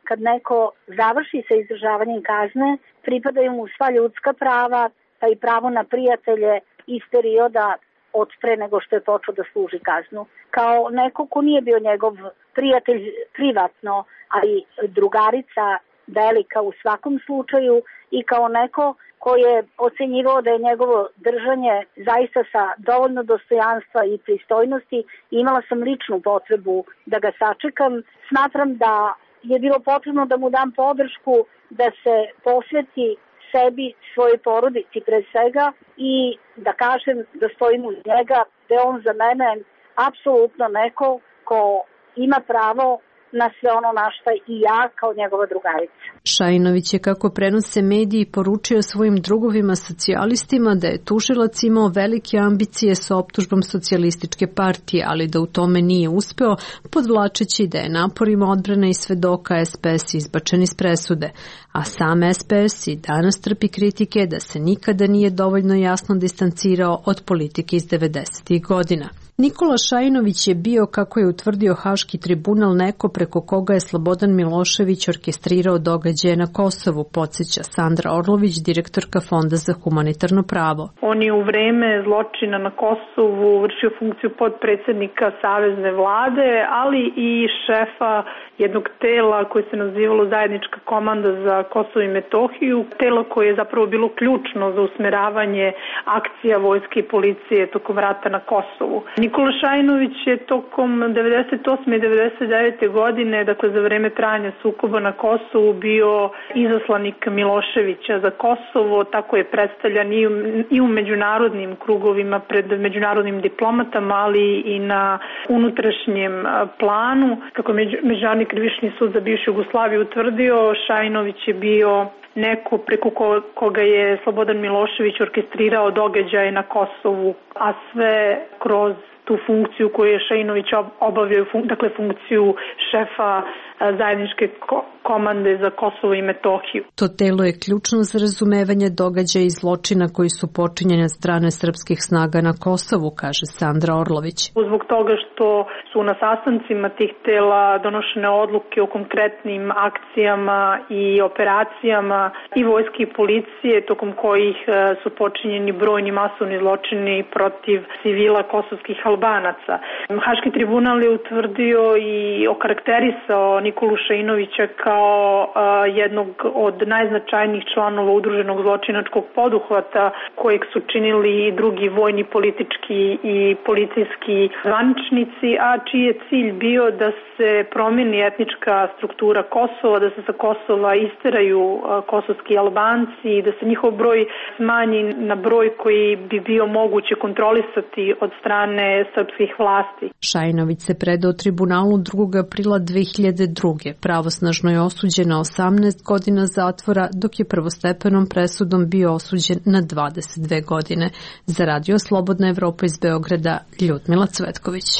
kad neko završi sa izdržavanjem kazne, pripadaju mu sva ljudska prava, pa i pravo na prijatelje iz perioda od pre nego što je počeo da služi kaznu. Kao neko ko nije bio njegov prijatelj privatno, ali drugarica velika u svakom slučaju, i kao neko ko je ocenjivao da je njegovo držanje zaista sa dovoljno dostojanstva i pristojnosti, imala sam ličnu potrebu da ga sačekam. Smatram da je bilo potrebno da mu dam podršku da se posveti sebi, svojoj porodici pre svega, i da kažem da stojim uz njega, da je on za mene apsolutno neko ko ima pravo na sve ono na šta i ja kao njegova drugarica. Šajinović je, kako prenose mediji, poručio svojim drugovima socijalistima da je tužilac imao velike ambicije sa optužbom socijalističke partije, ali da u tome nije uspeo, podvlačeći da je naporima odbrane i svedoka SPS izbačen iz presude. A sam SPS i danas trpi kritike da se nikada nije dovoljno jasno distancirao od politike iz 90. godina. Nikola Šajinović je bio, kako je utvrdio Haški tribunal, neko preko koga je Slobodan Milošević orkestrirao događaje na Kosovu, podsjeća Sandra Orlović, direktorka Fonda za humanitarno pravo. On je u vreme zločina na Kosovu vršio funkciju podpredsednika Savezne vlade, ali i šefa jednog tela koje se nazivalo Zajednička komanda za Kosovo i Metohiju, telo koje je zapravo bilo ključno za usmeravanje akcija vojske i policije tokom rata na Kosovu. Nikola Šajinović je tokom 98. i 99. godine, dakle za vreme trajanja sukoba na Kosovu, bio izaslanik Miloševića za Kosovo, tako je predstavljan i u međunarodnim krugovima pred međunarodnim diplomatama, ali i na unutrašnjem planu. Kako je Međunarodni krivični sud za bivšu Jugoslaviju utvrdio, Šajinović je bio neko preko koga je Slobodan Milošević orkestrirao događaje na Kosovu, a sve kroz tu funkciju koju je Šajinović obavljao, dakle funkciju šefa zajedničke komande za Kosovo i Metohiju. To telo je ključno za razumevanje događaja i zločina koji su počinjeni od strane srpskih snaga na Kosovu, kaže Sandra Orlović. Zbog toga što su na sastancima tih tela donošene odluke o konkretnim akcijama i operacijama i vojske i policije, tokom kojih su počinjeni brojni masovni zločini protiv civila kosovskih Albanaca. Haški tribunal je utvrdio i okarakterisao Nikolu Šajinovića kao jednog od najznačajnijih članova udruženog zločinačkog poduhvata kojeg su činili i drugi vojni, politički i policijski zvaničnici, a čiji je cilj bio da se promeni etnička struktura Kosova, da se sa Kosova isteraju kosovski Albanci i da se njihov broj smanji na broj koji bi bio moguće kontrolisati od strane srpskih vlasti. Šajinović se predao tribunalu 2. aprila 2002. Pravosnažno je osuđen na 18 godina zatvora, dok je prvostepenom presudom bio osuđen na 22 godine. Za Radio Slobodna Evropa iz Beograda, Ljudmila Cvetković.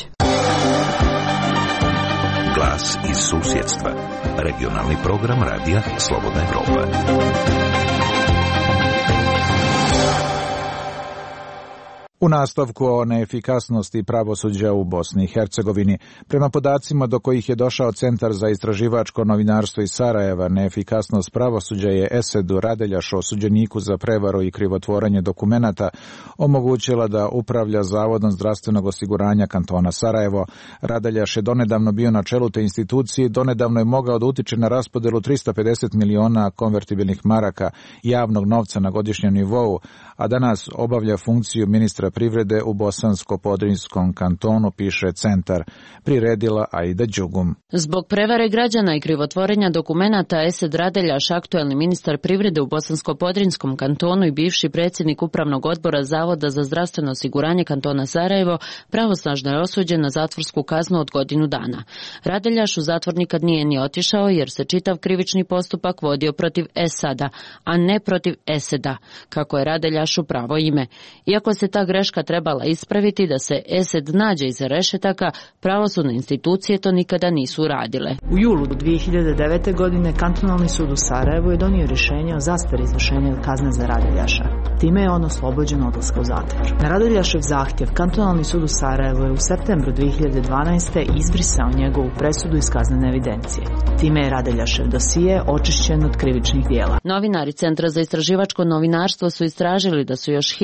Glas iz susjedstva. Regionalni program Radija Slobodna Evropa. U nastavku o neefikasnosti pravosuđa u Bosni i Hercegovini, prema podacima do kojih je došao Centar za istraživačko novinarstvo iz Sarajeva, neefikasnost pravosuđa je Esedu Radeljašu, osuđeniku za prevaru i krivotvorenje dokumenata, omogućila da upravlja Zavodom zdravstvenog osiguranja kantona Sarajevo. Radeljaš je donedavno bio na čelu te institucije, donedavno je mogao da utiče na raspodelu 350 miliona konvertibilnih maraka javnog novca na godišnjem nivou, a danas obavlja funkciju ministra privrede u Bosansko-Podrinjskom kantonu, piše Centar, priredila Aida Đugum. Zbog prevare građana i krivotvorenja dokumenata, Esed Radeljaš, aktuelni ministar privrede u Bosansko-Podrinjskom kantonu i bivši predsjednik Upravnog odbora Zavoda za zdravstveno osiguranje kantona Sarajevo, pravosnažno je osuđen na zatvorsku kaznu od godinu dana. Radeljaš u zatvor nikad nije ni otišao jer se čitav krivični postupak vodio protiv Esada, a ne protiv Eseda, kako je Radeljašu pravo ime. Iako se ta greška greška trebala ispraviti da se Esed nađe iza rešetaka, pravosudne institucije to nikada nisu uradile. U julu 2009. godine Kantonalni sud u Sarajevu je donio rješenje o zastari izvršenja kazne za Radeljaša. Time je on oslobođen odlaska u zatvor. Na Radeljašev zahtjev Kantonalni sud u Sarajevu je u septembru 2012. izbrisao njegovu presudu iz kaznene evidencije. Time je Radeljašev dosije očišćen od krivičnih dijela. Novinari Centra za istraživačko novinarstvo su istražili da su još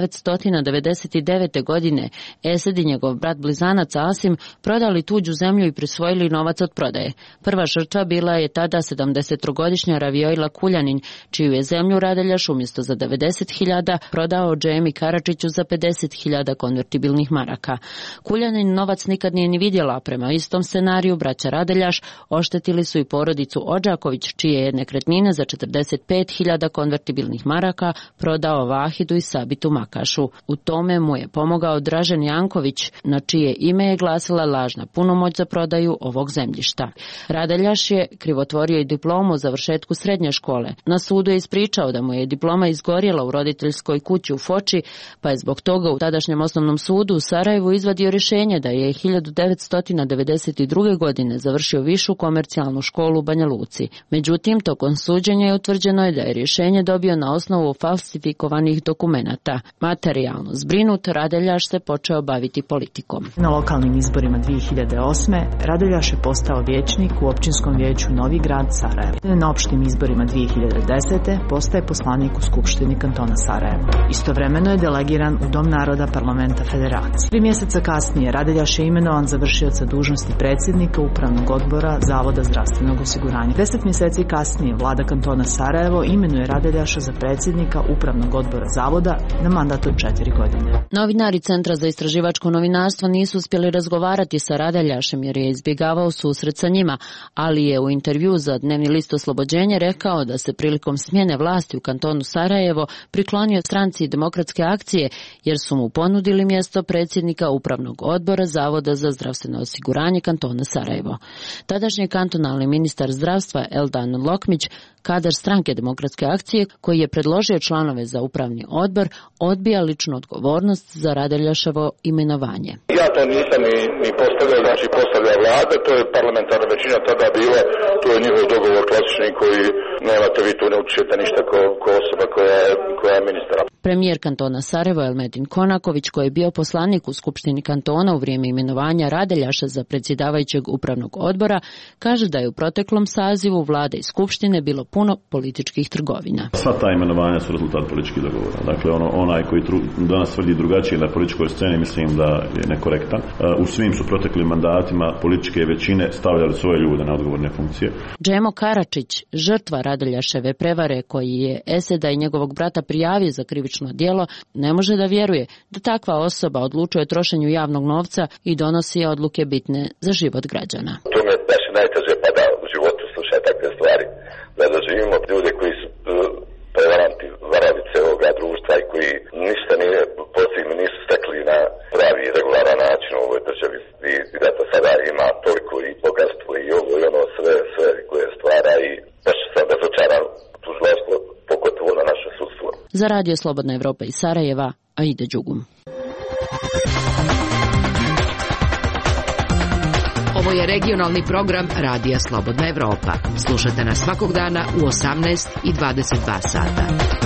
1999. godine Esed i njegov brat blizanac Asim prodali tuđu zemlju i prisvojili novac od prodaje. Prva žrtva bila je tada 73-godišnja Ravioila Kuljanin, čiju je zemlju Radeljaš umjesto za 90.000 prodao Džemi Karačiću za 50.000 konvertibilnih maraka. Kuljanin novac nikad nije ni vidjela, prema istom scenariju braća Radeljaš oštetili su i porodicu Odžaković, čije je nekretnine za 45.000 konvertibilnih maraka prodao Vahidu i Sabitu Makašu. U tome mu je pomogao Dražen Janković, na čije ime je glasila lažna punomoć za prodaju ovog zemljišta. Radeljaš je krivotvorio i diplomu o završetku srednje škole. Na sudu je ispričao da mu je diploma izgorjela u roditeljskoj kući u Foči, pa je zbog toga u tadašnjem osnovnom sudu u Sarajevu izvadio rješenje da je 1992. godine završio višu komercijalnu školu u Banja Luci. Međutim, tokom suđenja je utvrđeno da je rješenje dobio na osnovu falsifikovanih dokumenata. Materijalno zbrinut, Radeljaš se počeo baviti politikom. Na lokalnim izborima 2008. Radeljaš je postao vijećnik u općinskom vijeću Novi Grad Sarajevo. Na opštim izborima 2010. postaje poslanik u Skupštini kantona Sarajevo. Istovremeno je delegiran u Dom naroda Parlamenta Federacije. 3 mjeseca kasnije Radeljaš je imenovan za vršioca dužnosti predsjednika Upravnog odbora Zavoda zdravstvenog osiguranja. 10 mjeseci kasnije vlada kantona Sarajevo imenuje Radeljaša za predsjednika Upravnog odbora Zavoda na mandat od 4 godine. Novinari Centra za istraživačko novinarstvo nisu uspjeli razgovarati sa Radeljašem jer je izbjegavao susret sa njima, ali je u intervju za dnevni list Oslobođenje rekao da se prilikom smjene vlasti u kantonu Sarajevo priklonio stranci Demokratske akcije jer su mu ponudili mjesto predsjednika Upravnog odbora Zavoda za zdravstveno osiguranje kantona Sarajevo. Tadašnji kantonalni ministar zdravstva Eldan Lokmić, kadar stranke Demokratske akcije, koji je predložio članove za upravni odbor, odbija ličnu odgovornost za Radeljaševo imenovanje. Ja to nisam ni postavljao, znači postavlja vlada, to je parlamentarna većina tada bila, to je njihov dogovor klasični koji nemate, vi tu ne učite ništa ko osoba koja je ministra. Premijer kantona Sarajevo Elmedin Konaković, koji je bio poslanik u Skupštini kantona u vrijeme imenovanja Radeljaša za predsjedavajućeg upravnog odbora, kaže da je u proteklom sazivu vlade i Skupštine bilo puno političkih trgovina. Sva ta imenovanja su rezultat političkih dogovora. Dakle, onaj koji danas tvrdi drugačije na političkoj sceni, mislim da je nekorektan. U svim su proteklim mandatima političke većine stavljali svoje ljude na odgovorne funkcije. Džemo Karačić, žrtva Radeljaševe prevare koji je Eseda i njegovog brata prijavio za krivično djelo, ne može da vjeruje da takva osoba odlučuje o trošenju javnog novca i donosi odluke bitne za život građana. To me baš najteže pada u životu slušati takve stvari. Da doživimo ljude koji su prevaranti, varalice ovoga društva i koji ništa nije postigli, nisu stekli na pravi i regularan način u ovoj državi. I da to sada ima toliko i bogatstvo i ovo i ono sve koje stvara i baš sam razočaran tužilaštvo pogotovo na naše sudstvo. Za Radio Slobodna Evropa iz Sarajeva, Aida Đugum. Ovo je regionalni program Radija Slobodna Evropa. Slušajte nas svakog dana u 18 i 22 sata.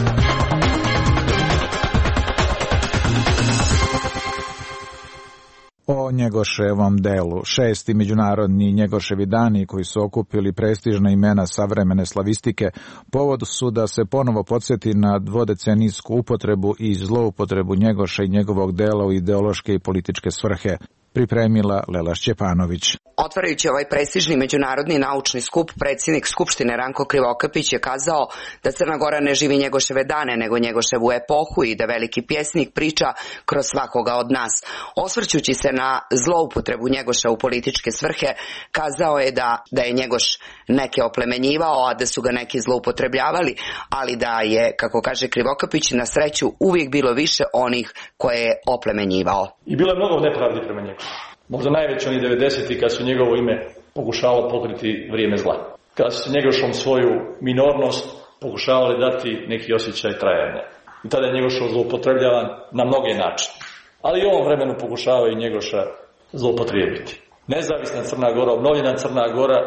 O Njegoševom delu. 6. međunarodni Njegoševi dani koji su okupili prestižna imena savremene slavistike, povod su da se ponovo podsjeti na dvodecenijsku upotrebu i zloupotrebu Njegoša i njegovog dela u ideološke i političke svrhe. Pripremila Lela Šćepanović. Otvarajući ovaj prestižni međunarodni naučni skup, predsjednik Skupštine Ranko Krivokapić je kazao da Crna Gora ne živi Njegoševe dane, nego Njegoševu epohu i da veliki pjesnik priča kroz svakoga od nas. Osvrćući se na zloupotrebu Njegoša u političke svrhe, kazao je da je Njegoš neke oplemenjivao, a da su ga neki zloupotrebljavali, ali da je, kako kaže Krivokapić, na sreću uvijek bilo više onih koje je oplemenjivao. I bilo je mnogo nepravdi prema njemu. Možda najveće oni 90-ti kad su njegovo ime pokušavalo pokriti vrijeme zla. Kada su Njegošom svoju minornost pokušavali dati neki osjećaj trajanja. I tada je Njegoševo zloupotrebljavan na mnoge načine. Ali i u ovom vremenu pokušavaju Njegoša zloupotrijebiti. Nezavisna Crna Gora, obnovljena Crna Gora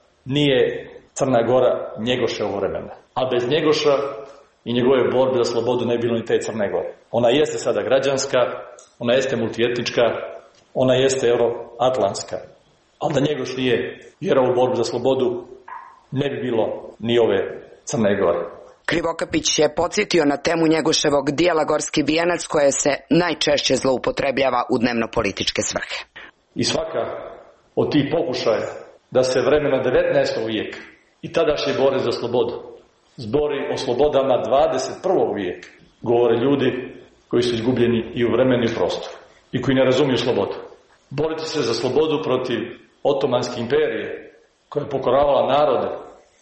nije Crna Gora Njegoševo vremena. A bez Njegoša i njegove borbe za slobodu ne bilo ni te Crne Gore. Ona jeste sada građanska, ona jeste multietnička, ona jeste euroatlantska. Ali da Njegoš nije vjerao u borbu za slobodu, ne bi bilo ni ove Crne Gore. Krivokapić je podsjetio na temu Njegoševog dijela Gorski vijenac koje se najčešće zloupotrebljava u dnevno-političke svrhe. I svaka od tih pokušaja da se vremena 19. vijeka i tadašnje bore za slobodu zbori o slobodama 21. vijeka govore ljudi koji su izgubljeni i u vremenu i prostoru i koji ne razumiju slobodu. Boriti se za slobodu protiv Otomanske imperije koja je pokoravala narode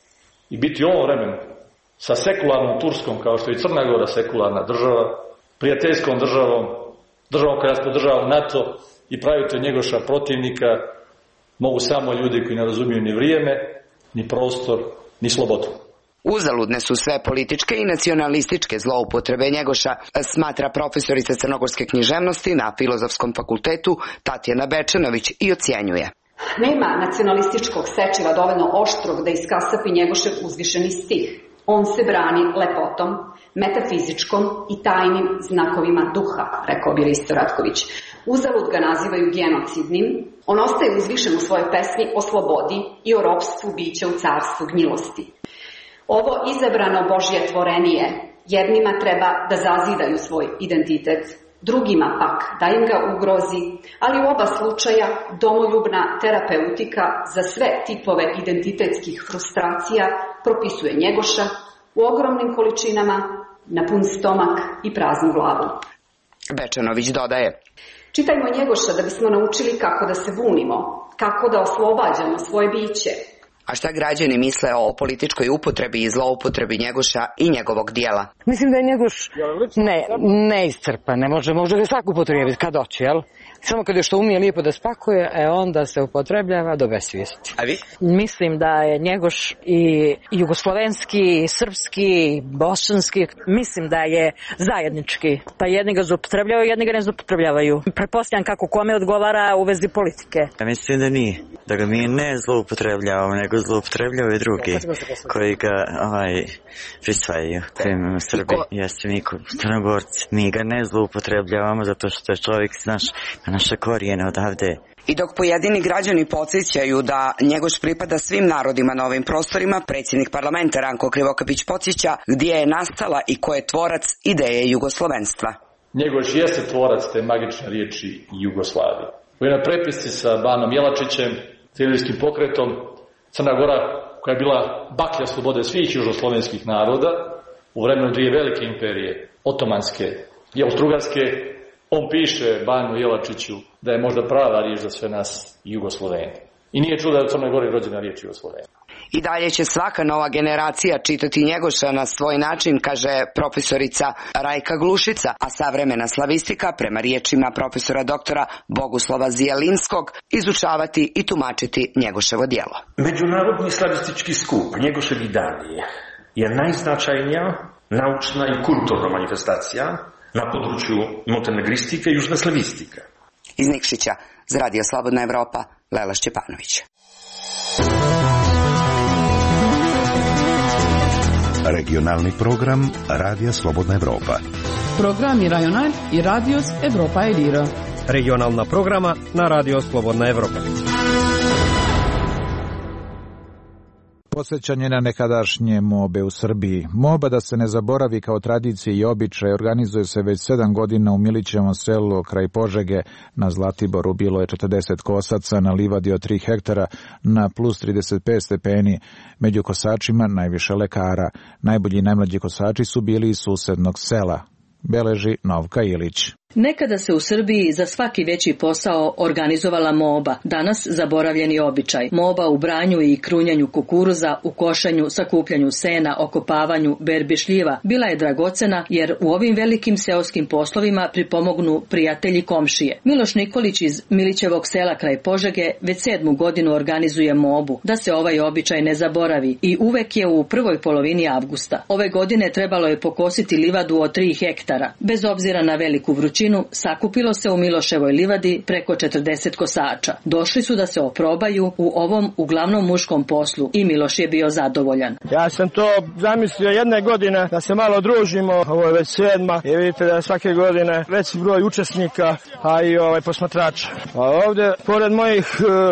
i biti u ovom vremenu sa sekularnom Turskom, kao što je Crna Gora sekularna država, prijateljskom državom, državom koja nas podržava NATO i pravite od Njegoša protivnika, mogu samo ljudi koji ne razumiju ni vrijeme, ni prostor, ni slobodu. Uzaludne su sve političke i nacionalističke zloupotrebe Njegoša, smatra profesorica crnogorske književnosti na Filozofskom fakultetu Tatjana Bečanović i ocjenjuje. Nema nacionalističkog sečiva dovoljno oštrog da iskasapi Njegošev uzvišeni stih. On se brani lepotom, metafizičkom i tajnim znakovima duha, rekao bi Risto Ratković. Uzalud ga nazivaju genocidnim. On ostaje uzvišen u svojoj pesmi o slobodi i o ropstvu bića u carstvu gnjilosti. Ovo izabrano Božje tvorenije jednima treba da zazidaju svoj identitet, drugima pak da im ga ugrozi, ali u oba slučaja domoljubna terapeutika za sve tipove identitetskih frustracija propisuje Njegoša u ogromnim količinama, na pun stomak i praznu glavu. Bečanović dodaje. Čitajmo Njegoša da bismo naučili kako da se bunimo, kako da oslobađamo svoje biće. A šta građani misle o političkoj upotrebi i zloupotrebi Njegoša i njegovog dijela? Mislim da je Njegoš neiscrpan, ne može ga svako upotrijebiti kad hoće, jel? Samo kad je što umije lijepo da spakuje, onda se upotrebljava do besvijesti. A vi? Mislim da je Njegoš i jugoslovenski, i srpski, i bosanski, mislim da je zajednički. Pa jedni ga zloupotrebljavaju, jedni ga ne zloupotrebljavaju. Pretpostavljam kako kome odgovara u vezi politike. Ja mislim da nije. Da ga mi ne zloupotrebljavamo, nego zloupotrebljavaju drugi koji ga prisvajaju. Primimo Srbi, jeste mi Crnogorci. Mi ga ne zloupotrebljavamo zato što je čovjek naše korijene odavde. I dok pojedini građani podsjećaju da Njegoš pripada svim narodima na ovim prostorima, predsjednik parlamenta Ranko Krivokapić podsjeća gdje je nastala i ko je tvorac ideje jugoslovenstva. Njegoš jeste tvorac te magične riječi Jugoslavije. U jednoj prepisci sa Banom Jelačićem, civilskim pokretom, Crna Gora, koja je bila baklja slobode svih južnoslovenskih naroda, u vremenu dvije velike imperije, otomanske i austrougarske, on piše Banu Jelačiću da je možda prava riječ za sve nas Jugosloveni. I nije čudo da je u Crnoj Gori rođena riječ Jugosloveni. I dalje će svaka nova generacija čitati Njegoša na svoj način, kaže profesorica Rajka Glušica, a savremena slavistika, prema riječima profesora doktora Boguslava Zijelinskog, izučavati i tumačiti Njegoševo djelo. Međunarodni slavistički skup Njegoševi dani je najznačajnija naučna i kulturna manifestacija na području montenegristike i južne slavistike. Iz Nikšića, za Radio Slobodna Evropa, Lela Šćepanović. Regionalni program Radija Slobodna Evropa. Programi Rajonal i Radios Evropa Elira. Regionalna programa na Radio Slobodna Evropa. Podsjećanje na nekadašnje mobe u Srbiji. Moba, da se ne zaboravi kao tradicija i običaj, organizuje se već 7 godina u Milićevom selu kraj Požege. Na Zlatiboru bilo je 40 kosaca, na livadi od 3 hektara, na plus 35 stepeni. Među kosačima najviše lekara. Najbolji i najmlađi kosači su bili iz susednog sela, beleži Novka Ilić. Nekada se u Srbiji za svaki veći posao organizovala moba, danas zaboravljeni običaj. Moba u branju i krunjanju kukuruza, u košanju, sakupljanju sena, okopavanju, berbi šljiva bila je dragocena jer u ovim velikim seoskim poslovima pripomognu prijatelji komšije. Miloš Nikolić iz Milićevog sela kraj Požege već 7. godinu organizuje mobu, da se ovaj običaj ne zaboravi i uvek je u prvoj polovini avgusta. Ove godine trebalo je pokositi livadu od 3 hektara. Bez obzira na veliku vrućinu, sakupilo se u Miloševoj livadi preko 40 kosača. Došli su da se oprobaju u ovom uglavnom muškom poslu i Miloš je bio zadovoljan. Ja sam to zamislio jedne godine da se malo družimo, ovo je već 7. i vidite da svake godine veći broj učesnika, a i posmatrača. A ovdje, pored mojih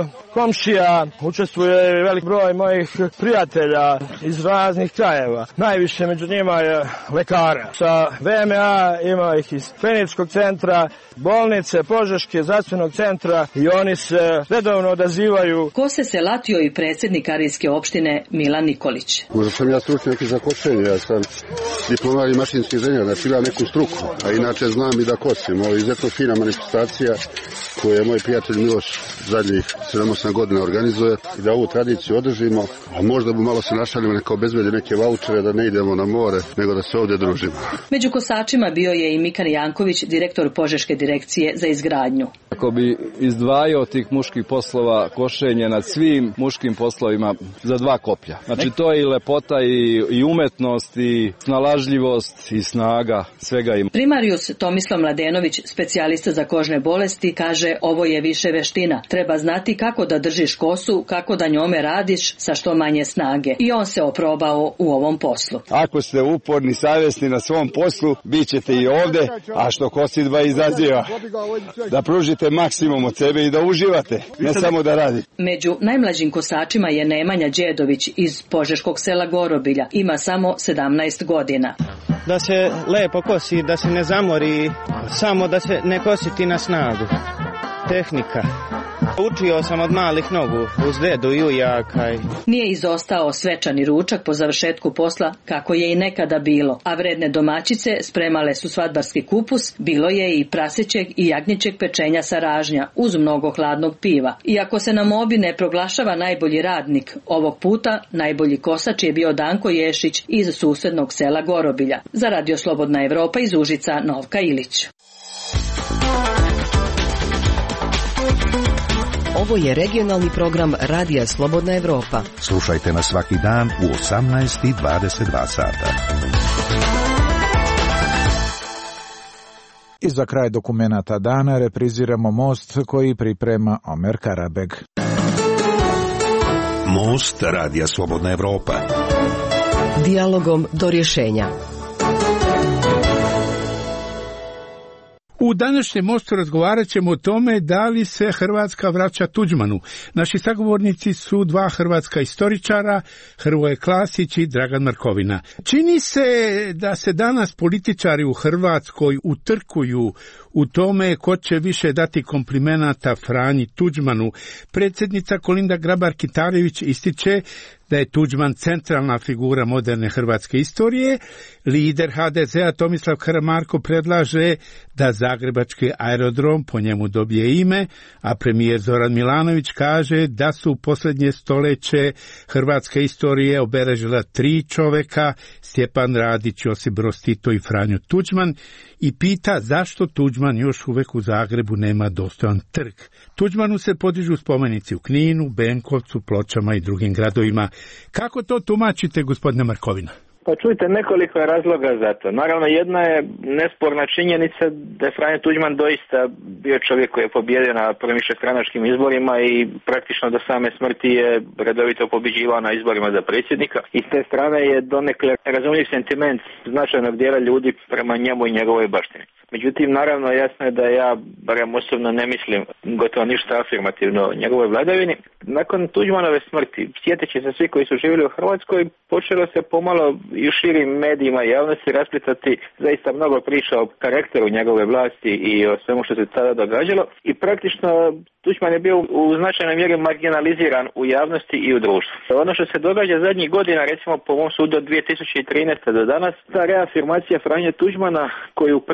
komšija, učestvuje velik broj mojih prijatelja iz raznih krajeva. Najviše među njima je lekara. Sa VMA ima ih iz kliničkog centra, bolnice, Požeške, zdravstvenog centra i oni se redovno odazivaju. Kose se latio i predsjednik Arijske opštine Milan Nikolić. Možda sam ja stručnjak za košenje, ja sam diplomar i mašinski inženjer, znači imam neku struku, a inače znam i da kosim. Ovo je izuzetno fina manifestacija koju je moj prijatelj Miloš zadnjih 7-8 godina organizuje i da ovu tradiciju održimo, a možda bi malo se našalimo neka obezbedi neke vaučere da ne idemo na more, nego da se ovdje družimo. Među kosačima bio je i Mikan Janković, direktor Požeške direkcije za izgradnju. Ako bi izdvajao tih muških poslova košenje nad svim muškim poslovima za 2 koplja. Znači to je i lepota i umetnost i snalažljivost i snaga, svega ima. Primarius Tomislav Mladenović, specijalista za kožne bolesti, kaže ovo je više veština. Treba znati kako da držiš kosu, kako da njome radiš sa što manje snage. I on se oprobao u ovom poslu. Ako ste uporni, savjesni na svom poslu, bit ćete i ovdje, a što kosidba izaziva. Da pružite maksimum od sebe i da uživate, ne samo da radite. Među najmlađim kosačima je Nemanja Đedović iz Požeškog sela Gorobilja. Ima samo 17 godina. Da se lepo kosi, da se ne zamori, samo da se ne kositi na snagu. Tehnika. Učio sam od malih nogu, uz dedu i ujaka. Nije izostao svečani ručak po završetku posla, kako je i nekada bilo, a vredne domaćice spremale su svadbarski kupus, bilo je i prasećeg i jagnjećeg pečenja sa ražnja, uz mnogo hladnog piva. Iako se na mobi ne proglašava najbolji radnik, ovog puta najbolji kosač je bio Danko Ješić iz susednog sela Gorobilja. Za Radio Slobodna Evropa iz Užica, Novka Ilić. Ovo je regionalni program Radija Slobodna Evropa. Slušajte nas svaki dan u 18:22 sata. I za kraj dokumenata dana repriziramo Most koji priprema Omer Karabeg. Most Radija Slobodna Evropa. Dijalogom do rješenja. U današnjem Mostu razgovarat ćemo o tome da li se Hrvatska vraća Tuđmanu. Naši sagovornici su 2 hrvatska istoričara, Hrvoje Klasić i Dragan Markovina. Čini se da se danas političari u Hrvatskoj utrkuju u tome ko će više dati komplimenata Franji Tuđmanu. Predsjednica Kolinda Grabar-Kitarović ističe da je Tuđman centralna figura moderne hrvatske istorije. Lider HDZ-a Tomislav Karamarko predlaže da zagrebački aerodrom po njemu dobije ime, a premijer Zoran Milanović kaže da su u posljednje stoljeće hrvatske istorije obeležila 3 čoveka, Stjepan Radić, Josip Broz Tito i Franjo Tuđman, i pita zašto Tuđman još uvek u Zagrebu nema dostojan trg. Tuđmanu se podižu spomenici u Kninu, Benkovcu, Pločama i drugim gradovima. Kako to tumačite, gospodine Markovina? Pa čujte, nekoliko je razloga za to. Naravno, jedna je nesporna činjenica da je Franjo Tuđman doista bio čovjek koji je pobjedio na prvim višestranačkim izborima i praktično do same smrti je redovito pobjeđivao na izborima za predsjednika. I s te strane je donekle razumljiv sentiment značajnog dijela ljudi prema njemu i njegovoj baštini. Međutim, naravno, jasno je da ja, barem osobno, ne mislim gotovo ništa afirmativno o njegovoj vladavini. Nakon Tuđmanove smrti, sjetit će se svi koji su živjeli u Hrvatskoj, počelo se pomalo i u širim medijima i javnosti rasplitati zaista mnogo priča o karakteru njegove vlasti i o svemu što se tada događalo. I praktično Tuđman je bio u značajnoj mjeri marginaliziran u javnosti i u društvu. Ono što se događa zadnjih godina, recimo po mom sudu od 2013. do danas, ta reafirmacija Franje Tuđmana koju predvode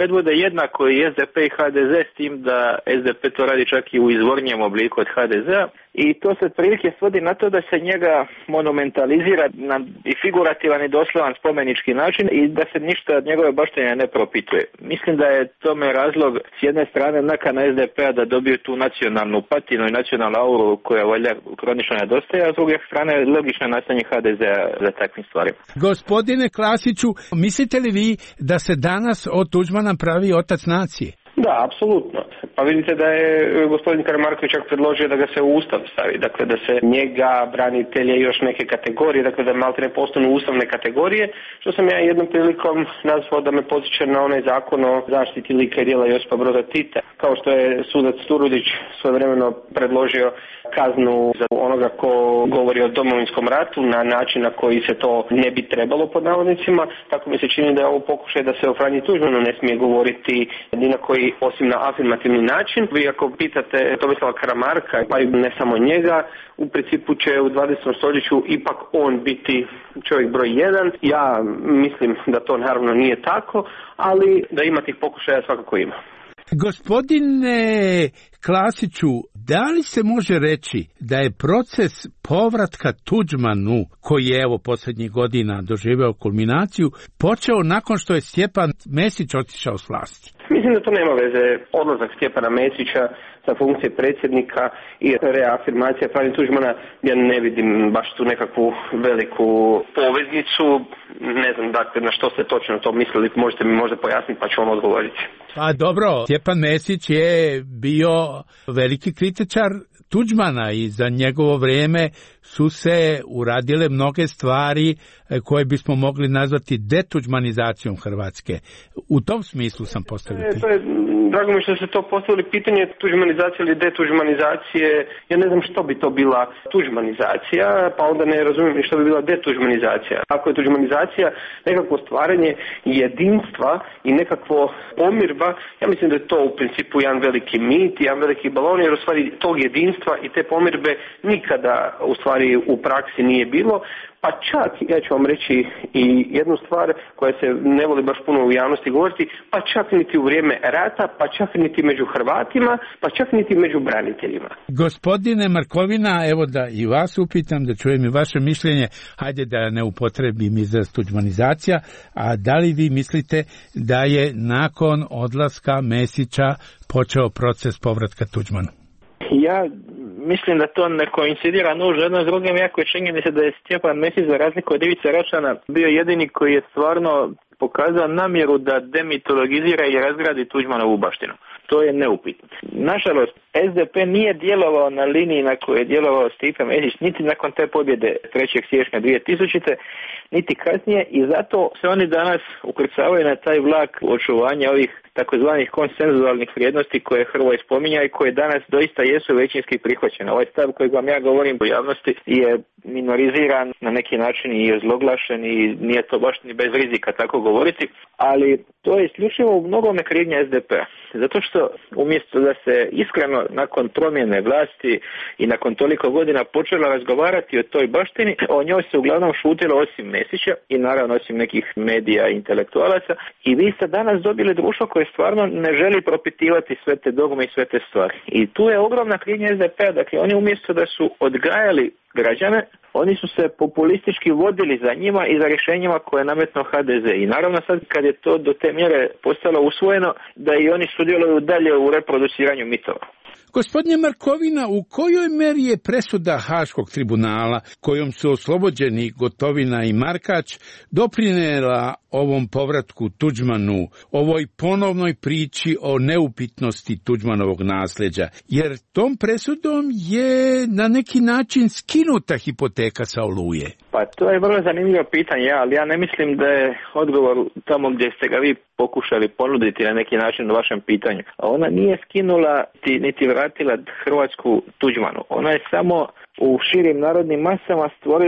jednako i SDP i HDZ, s tim da SDP to radi čak i u izvornijem obliku od HDZ-a. I to se otprilike svodi na to da se njega monumentalizira na i figurativan i doslovan spomenički način i da se ništa od njegove baštine ne propituje. Mislim da je tome razlog s jedne strane nakana SDP-a da dobiju tu nacionalnu patinu i nacionalnu auru koja valjda kronično nedostaje, a s druge strane logično nastanje HDZ-a za takvim stvarima. Gospodine Klasiću, mislite li vi da se danas od Tuđmana pravi otac nacije? Da, apsolutno. Pa vidite da je gospodin Karamarković čak predložio da ga se u Ustav stavi, dakle da se njega, branitelje i još neke kategorije, dakle da maltene postanu ustavne kategorije, što sam ja jednom prilikom nazvao da me podsjeća na onaj zakon o zaštiti lika i djela Josipa Broza Tita, kao što je sudac Turudić svojevremeno predložio kaznu za onoga ko govori o Domovinskom ratu na način na koji se to ne bi trebalo pod navodnicima, tako mi se čini da je ovo pokušaj da se o Franji Tuđmanu ne smije govoriti ni na koji osim na afirmativni način. Vi ako pitate Tomislava Karamarka, pa i ne samo njega, u principu će u 20. stoljeću ipak on biti čovjek broj 1. Ja mislim da to naravno nije tako, ali da ima tih pokušaja svakako ima. Gospodine Klasiću, da li se može reći da je proces povratka Tuđmanu, koji je evo posljednjih godina doživeo kulminaciju, počeo nakon što je Stjepan Mesić otišao s vlasti? Mislim da to nema veze. Odlazak Stjepana Mesića sa funkcije predsjednika i reafirmacija Franje Tuđmana, ja ne vidim baš tu nekakvu veliku poveznicu. Ne znam dakle na što ste točno to mislili, možete mi možda pojasniti pa ću vam odgovoriti. Pa dobro, Stjepan Mesić je bio veliki kritičar Tuđmana i za njegovo vrijeme su se uradile mnoge stvari koje bismo mogli nazvati detuđmanizacijom Hrvatske. U tom smislu sam postavio pitanje. Drago mi što ste to postavili pitanje tuđmanizacije ili detuđmanizacije. Ja ne znam što bi to bila tuđmanizacija, pa onda ne razumijem ni što bi bila detuđmanizacija. Ako je tuđmanizacija nekakvo stvaranje jedinstva i nekakvo pomirba, ja mislim da je to u principu jedan veliki mit, jedan veliki balon, jer u stvari tog jedinstva i te pomirbe nikada u stvari u praksi nije bilo. Pa čak, ja ću vam reći i jednu stvar koja se ne voli baš puno u javnosti govoriti, pa čak niti u vrijeme rata, pa čak niti među Hrvatima, pa čak niti među braniteljima. Gospodine Markovina, evo da i vas upitam, da čujem i vaše mišljenje, hajde da ne upotrebim izraz tuđmanizacija, a da li vi mislite da je nakon odlaska Mesića počeo proces povratka Tuđmanu? Ja mislim da to ne koincidira nužno jedno s drugim, jako je činjenica da je Stjepan Mesić za razliku od Ivice Račana bio jedini koji je stvarno pokazao namjeru da demitologizira i razgradi Tuđmanovu baštinu. To je neupitno. Nažalost, SDP nije djelovao na liniji na kojoj je djelovao Stipe Mesić, niti nakon te pobjede 3. siječnja 2000. niti kasnije, i zato se oni danas ukrcavaju na taj vlak očuvanja ovih takozvanih konsenzualnih vrijednosti koje Hrvoje spominja i koje danas doista jesu većinski prihvaćene. Ovaj stav kojeg vam ja govorim u javnosti je minoriziran, na neki način i ozloglašen i nije to baš ni bez rizika tako govoriti, ali to je isključivo u mnogome krivnja SDP-a. Zato što umjesto da se iskreno nakon promjene vlasti i nakon toliko godina počelo razgovarati o toj baštini, o njoj se uglavnom šutilo osim Mesića i naravno osim nekih medija i intelektualaca, i vi ste danas dobili društvo koje stvarno ne želi propitivati sve te dogme i sve te stvari. I tu je ogromna krivnja SDP-a, dakle oni umjesto da su odgajali građane, oni su se populistički vodili za njima i za rješenjima koje je nametnuo HDZ. I naravno sad kad je to do te mjere postalo usvojeno, da i oni sudjeluju dalje u reproduciranju mitova. Gospodine Markovina, u kojoj meri je presuda Haškog tribunala, kojom su oslobođeni Gotovina i Markač, doprinijela ovom povratku Tuđmanu, ovoj ponovnoj priči o neupitnosti Tuđmanovog nasljeđa? Jer tom presudom je na neki način skinuta hipoteka sa Oluje. Pa to je vrlo zanimljivo pitanje, ali ja ne mislim da je odgovor tamo gdje ste ga vi pokušali ponuditi na neki način u vašem pitanju. A ona nije skinula niti vratila Hrvatsku Tuđmanu. Ona je samo u širim narodnim masama stvorila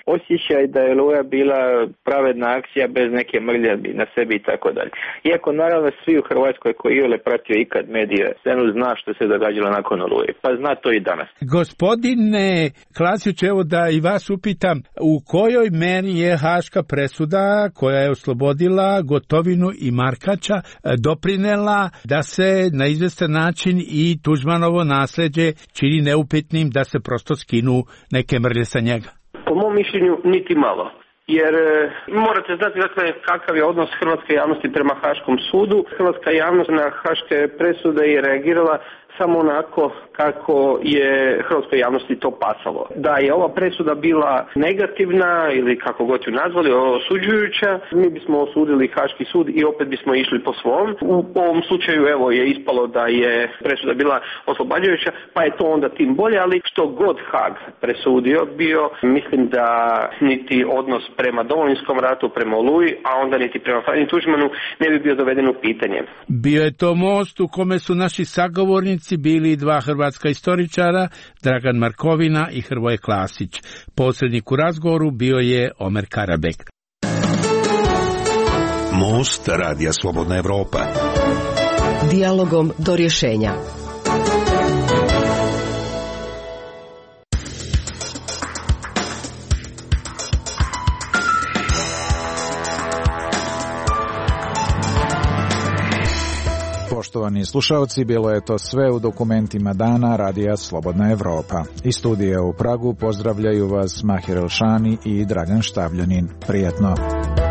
osjećaj da je Oluja bila pravedna akcija bez neke mrljavi na sebi i tako dalje. Iako naravno svi u Hrvatskoj koji je pratio ikad medije scenu zna što se događalo nakon Oluje, pa zna to i danas. Gospodine Klasić, evo da i vas upitam, u kojoj meri je haška presuda koja je oslobodila Gotovinu i Markača doprinela da se na izvestan način i Tuđmanovo nasleđe čini neupitnim, da se prosto skinu neke mrlje sa njega? Po mom mišljenju niti malo. Jer morate znati dakle kakav je odnos hrvatske javnosti prema Haškom sudu. Hrvatska javnost na haške presude je reagirala samo onako kako je hrvatskoj javnosti to pasalo. Da je ova presuda bila negativna ili kako god ju nazvali, osuđujuća, mi bismo osudili Haški sud i opet bismo išli po svom. U ovom slučaju evo je ispalo da je presuda bila oslobađajuća, pa je to onda tim bolje, ali što god Haag presudio bio, mislim da niti odnos prema Domovinskom ratu, prema Oluji, a onda niti prema Franji Tuđmanu ne bi bio doveden u pitanje. Bio je to most u kome su naši sagovornici bili dva hrvatska istoričara, Dragan Markovina i Hrvoje Klasić. Posrednik u razgovoru bio je Omer Karabek. Most Radija Slobodna Evropa. Dijalogom do rješenja. Poštovani slušalci, bilo je to sve u dokumentima dana Radija Slobodna Evropa. Iz studija u Pragu pozdravljaju vas Mahir Elšani i Dragan Štavljanin. Prijetno.